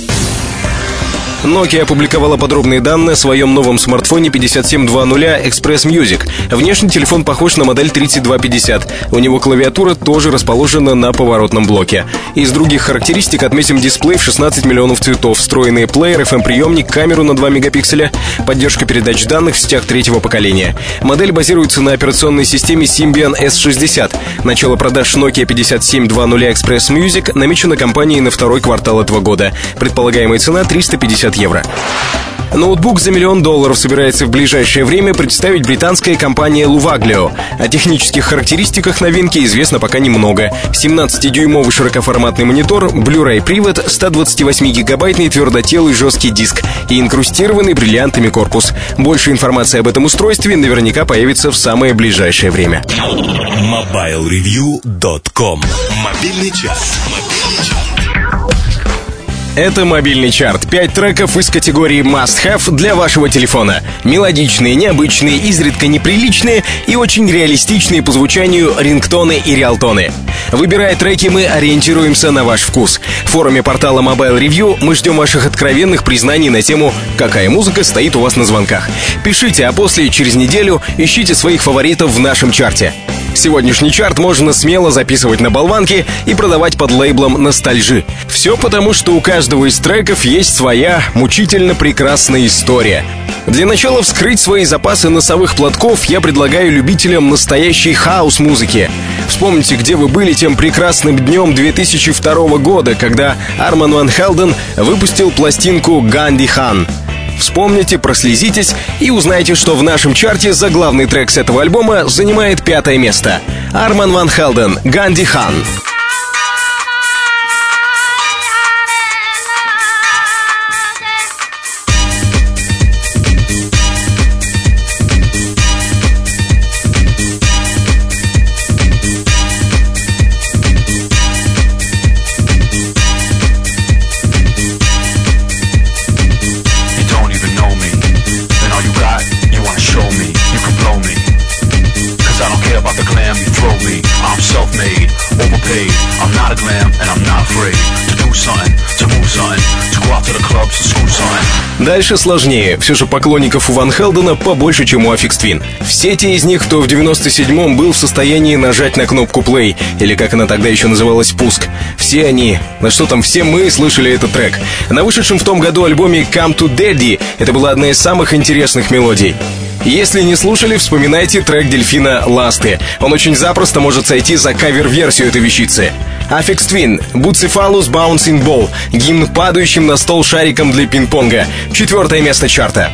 Nokia опубликовала подробные данные о своем новом смартфоне пятьдесят семь двадцать Express Music. Внешне телефон похож на модель тридцать два пятьдесят. У него клавиатура тоже расположена на поворотном блоке. Из других характеристик отметим дисплей в шестнадцать миллионов цветов, встроенный плеер, эф эм-приемник, камеру на два мегапикселя, поддержка передач данных в сетях третьего поколения. Модель базируется на операционной системе Symbian эс шестьдесят. Начало продаж Nokia пятьдесят семь двадцать Express Music намечено компанией на второй квартал этого года. Предполагаемая цена триста пятьдесят евро. Ноутбук за миллион долларов собирается в ближайшее время представить британская компания Luvaglio. О технических характеристиках новинки известно пока немного. семнадцатидюймовый широкоформатный монитор, Blu-ray привод, сто двадцативосьмигигабайтный твердотелый жесткий диск и инкрустированный бриллиантами корпус. Больше информации об этом устройстве наверняка появится в самое ближайшее время. мобайл ревью точка ком. Мобильный час. Мобильный час. Это мобильный чарт. Пять треков из категории Must Have для вашего телефона. Мелодичные, необычные, изредка неприличные и очень реалистичные по звучанию рингтоны и реалтоны. Выбирая треки, мы ориентируемся на ваш вкус. В форуме портала Mobile Review мы ждем ваших откровенных признаний на тему «Какая музыка стоит у вас на звонках?». Пишите, а после, через неделю, ищите своих фаворитов в нашем чарте. Сегодняшний чарт можно смело записывать на болванки и продавать под лейблом «Ностальжи». Все потому, что у каждого из треков есть своя мучительно прекрасная история. Для начала вскрыть свои запасы носовых платков я предлагаю любителям настоящей хаус-музыки. Вспомните, где вы были тем прекрасным днем две тысячи второго года, когда Арман Ван Хелден выпустил пластинку «Ганди Хан». Вспомните, прослезитесь и узнаете, что в нашем чарте заглавный трек с этого альбома занимает пятое место. Арман Ван Хелден, «Ганди Хан». Дальше сложнее. Все же поклонников у Ван Хелдена побольше, чем у Aphex Twin. Все те из них, кто в девяносто седьмом был в состоянии нажать на кнопку play, или как она тогда еще называлась, пуск. Все они, да что там, все мы слышали этот трек. На вышедшем в том году альбоме Come to Daddy это была одна из самых интересных мелодий. Если не слушали, вспоминайте трек Дельфина «Ласты». Он очень запросто может сойти за кавер-версию этой вещицы. Aphex Twin, Bucephalus Bouncing Ball, гимн падающим на стол шариком для пинг-понга. Четвертое место чарта.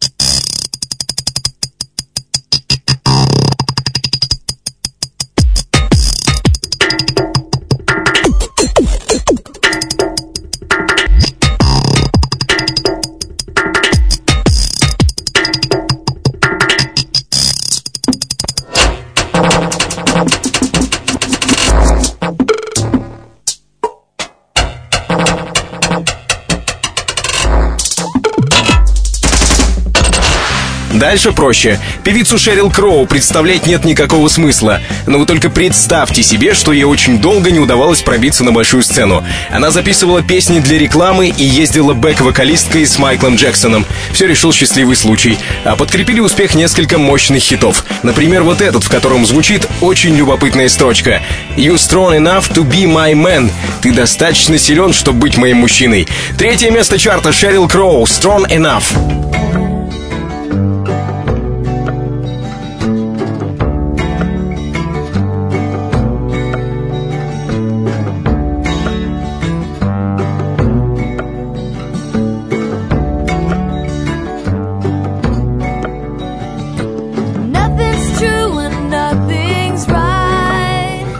Дальше проще. Певицу Шерил Кроу представлять нет никакого смысла. Но вы только представьте себе, что ей очень долго не удавалось пробиться на большую сцену. Она записывала песни для рекламы и ездила бэк-вокалисткой с Майклом Джексоном. Все решил счастливый случай. А подкрепили успех несколько мощных хитов. Например, вот этот, в котором звучит очень любопытная строчка. «You strong enough to be my man». Ты достаточно силен, чтобы быть моим мужчиной. Третье место чарта. Шерил Кроу, «Strong enough». Nothing's true and nothing's right.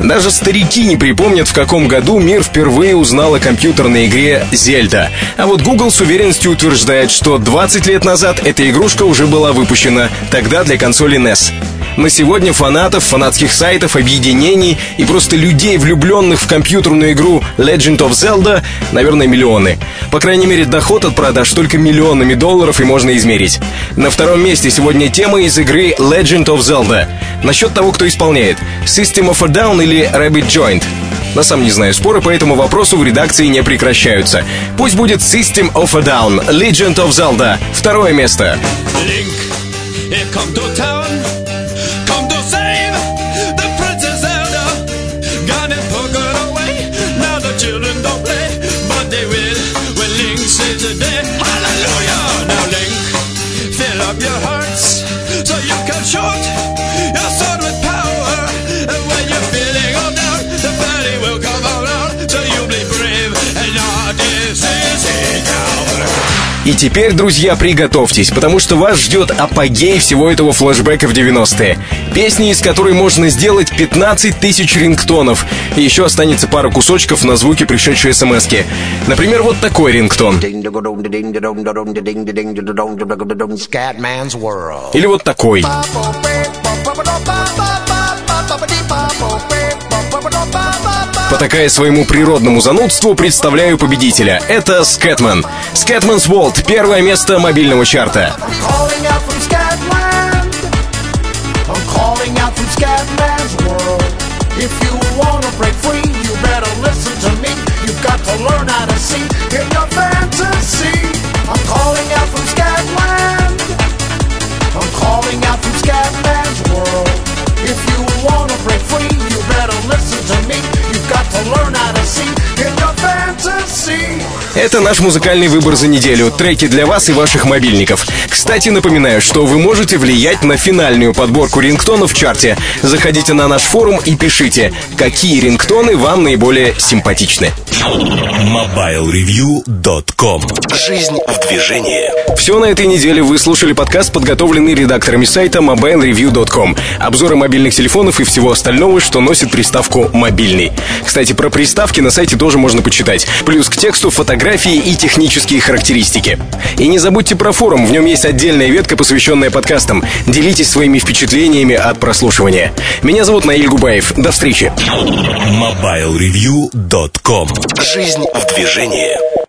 Даже старики не припомнят, в каком году мир впервые узнал о компьютерной игре «Зельда». А вот Google с уверенностью утверждает, что двадцать лет назад эта игрушка уже была выпущена, тогда для консоли эн и эс. На сегодня фанатов, фанатских сайтов, объединений и просто людей, влюбленных в компьютерную игру Legend of Zelda, наверное, миллионы. По крайней мере, доход от продаж только миллионами долларов и можно измерить. На втором месте сегодня тема из игры Legend of Zelda. Насчет того, кто исполняет — System of a Down или Rabbit Joint. На самом не знаю, споры по этому вопросу в редакции не прекращаются. Пусть будет System of a Down, Legend of Zelda. Второе место. Link, here come to town. Come to save the Princess Zelda. Got it put away. Now the children don't play, but they will when Link saves the day. Hallelujah! Now Link, fill up your hearts so you can shoot your sword with power. And when you're feeling all down, the valley will come around. So you be brave and not easy now. И теперь, друзья, приготовьтесь, потому что вас ждет апогей всего этого флешбека в девяностые. Песни, из которой можно сделать пятнадцать тысяч рингтонов. И еще останется пара кусочков на звуки пришедшей смс-ки. Например, вот такой рингтон. Или вот такой. Потакая своему природному занудству, представляю победителя. Это Scatman. Scatman's World. Первое место мобильного чарта. Это наш музыкальный выбор за неделю. Треки для вас и ваших мобильников. Кстати, напоминаю, что вы можете влиять на финальную подборку рингтонов в чарте. Заходите на наш форум и пишите, какие рингтоны вам наиболее симпатичны. мобайл ревью точка ком. Жизнь в движении. Все на этой неделе. Вы слушали подкаст, подготовленный редакторами сайта мобайл ревью точка ком. Обзоры мобильных телефонов и всего остального, что носит приставку «мобильный». Кстати, про приставки на сайте тоже можно почитать. Плюс к тексту фотографии и технические характеристики. И не забудьте про форум. В нем есть отдельная ветка, посвященная подкастам. Делитесь своими впечатлениями от прослушивания. Меня зовут Наиль Губаев. До встречи. мобайл ревью точка ком. Жизнь в движении.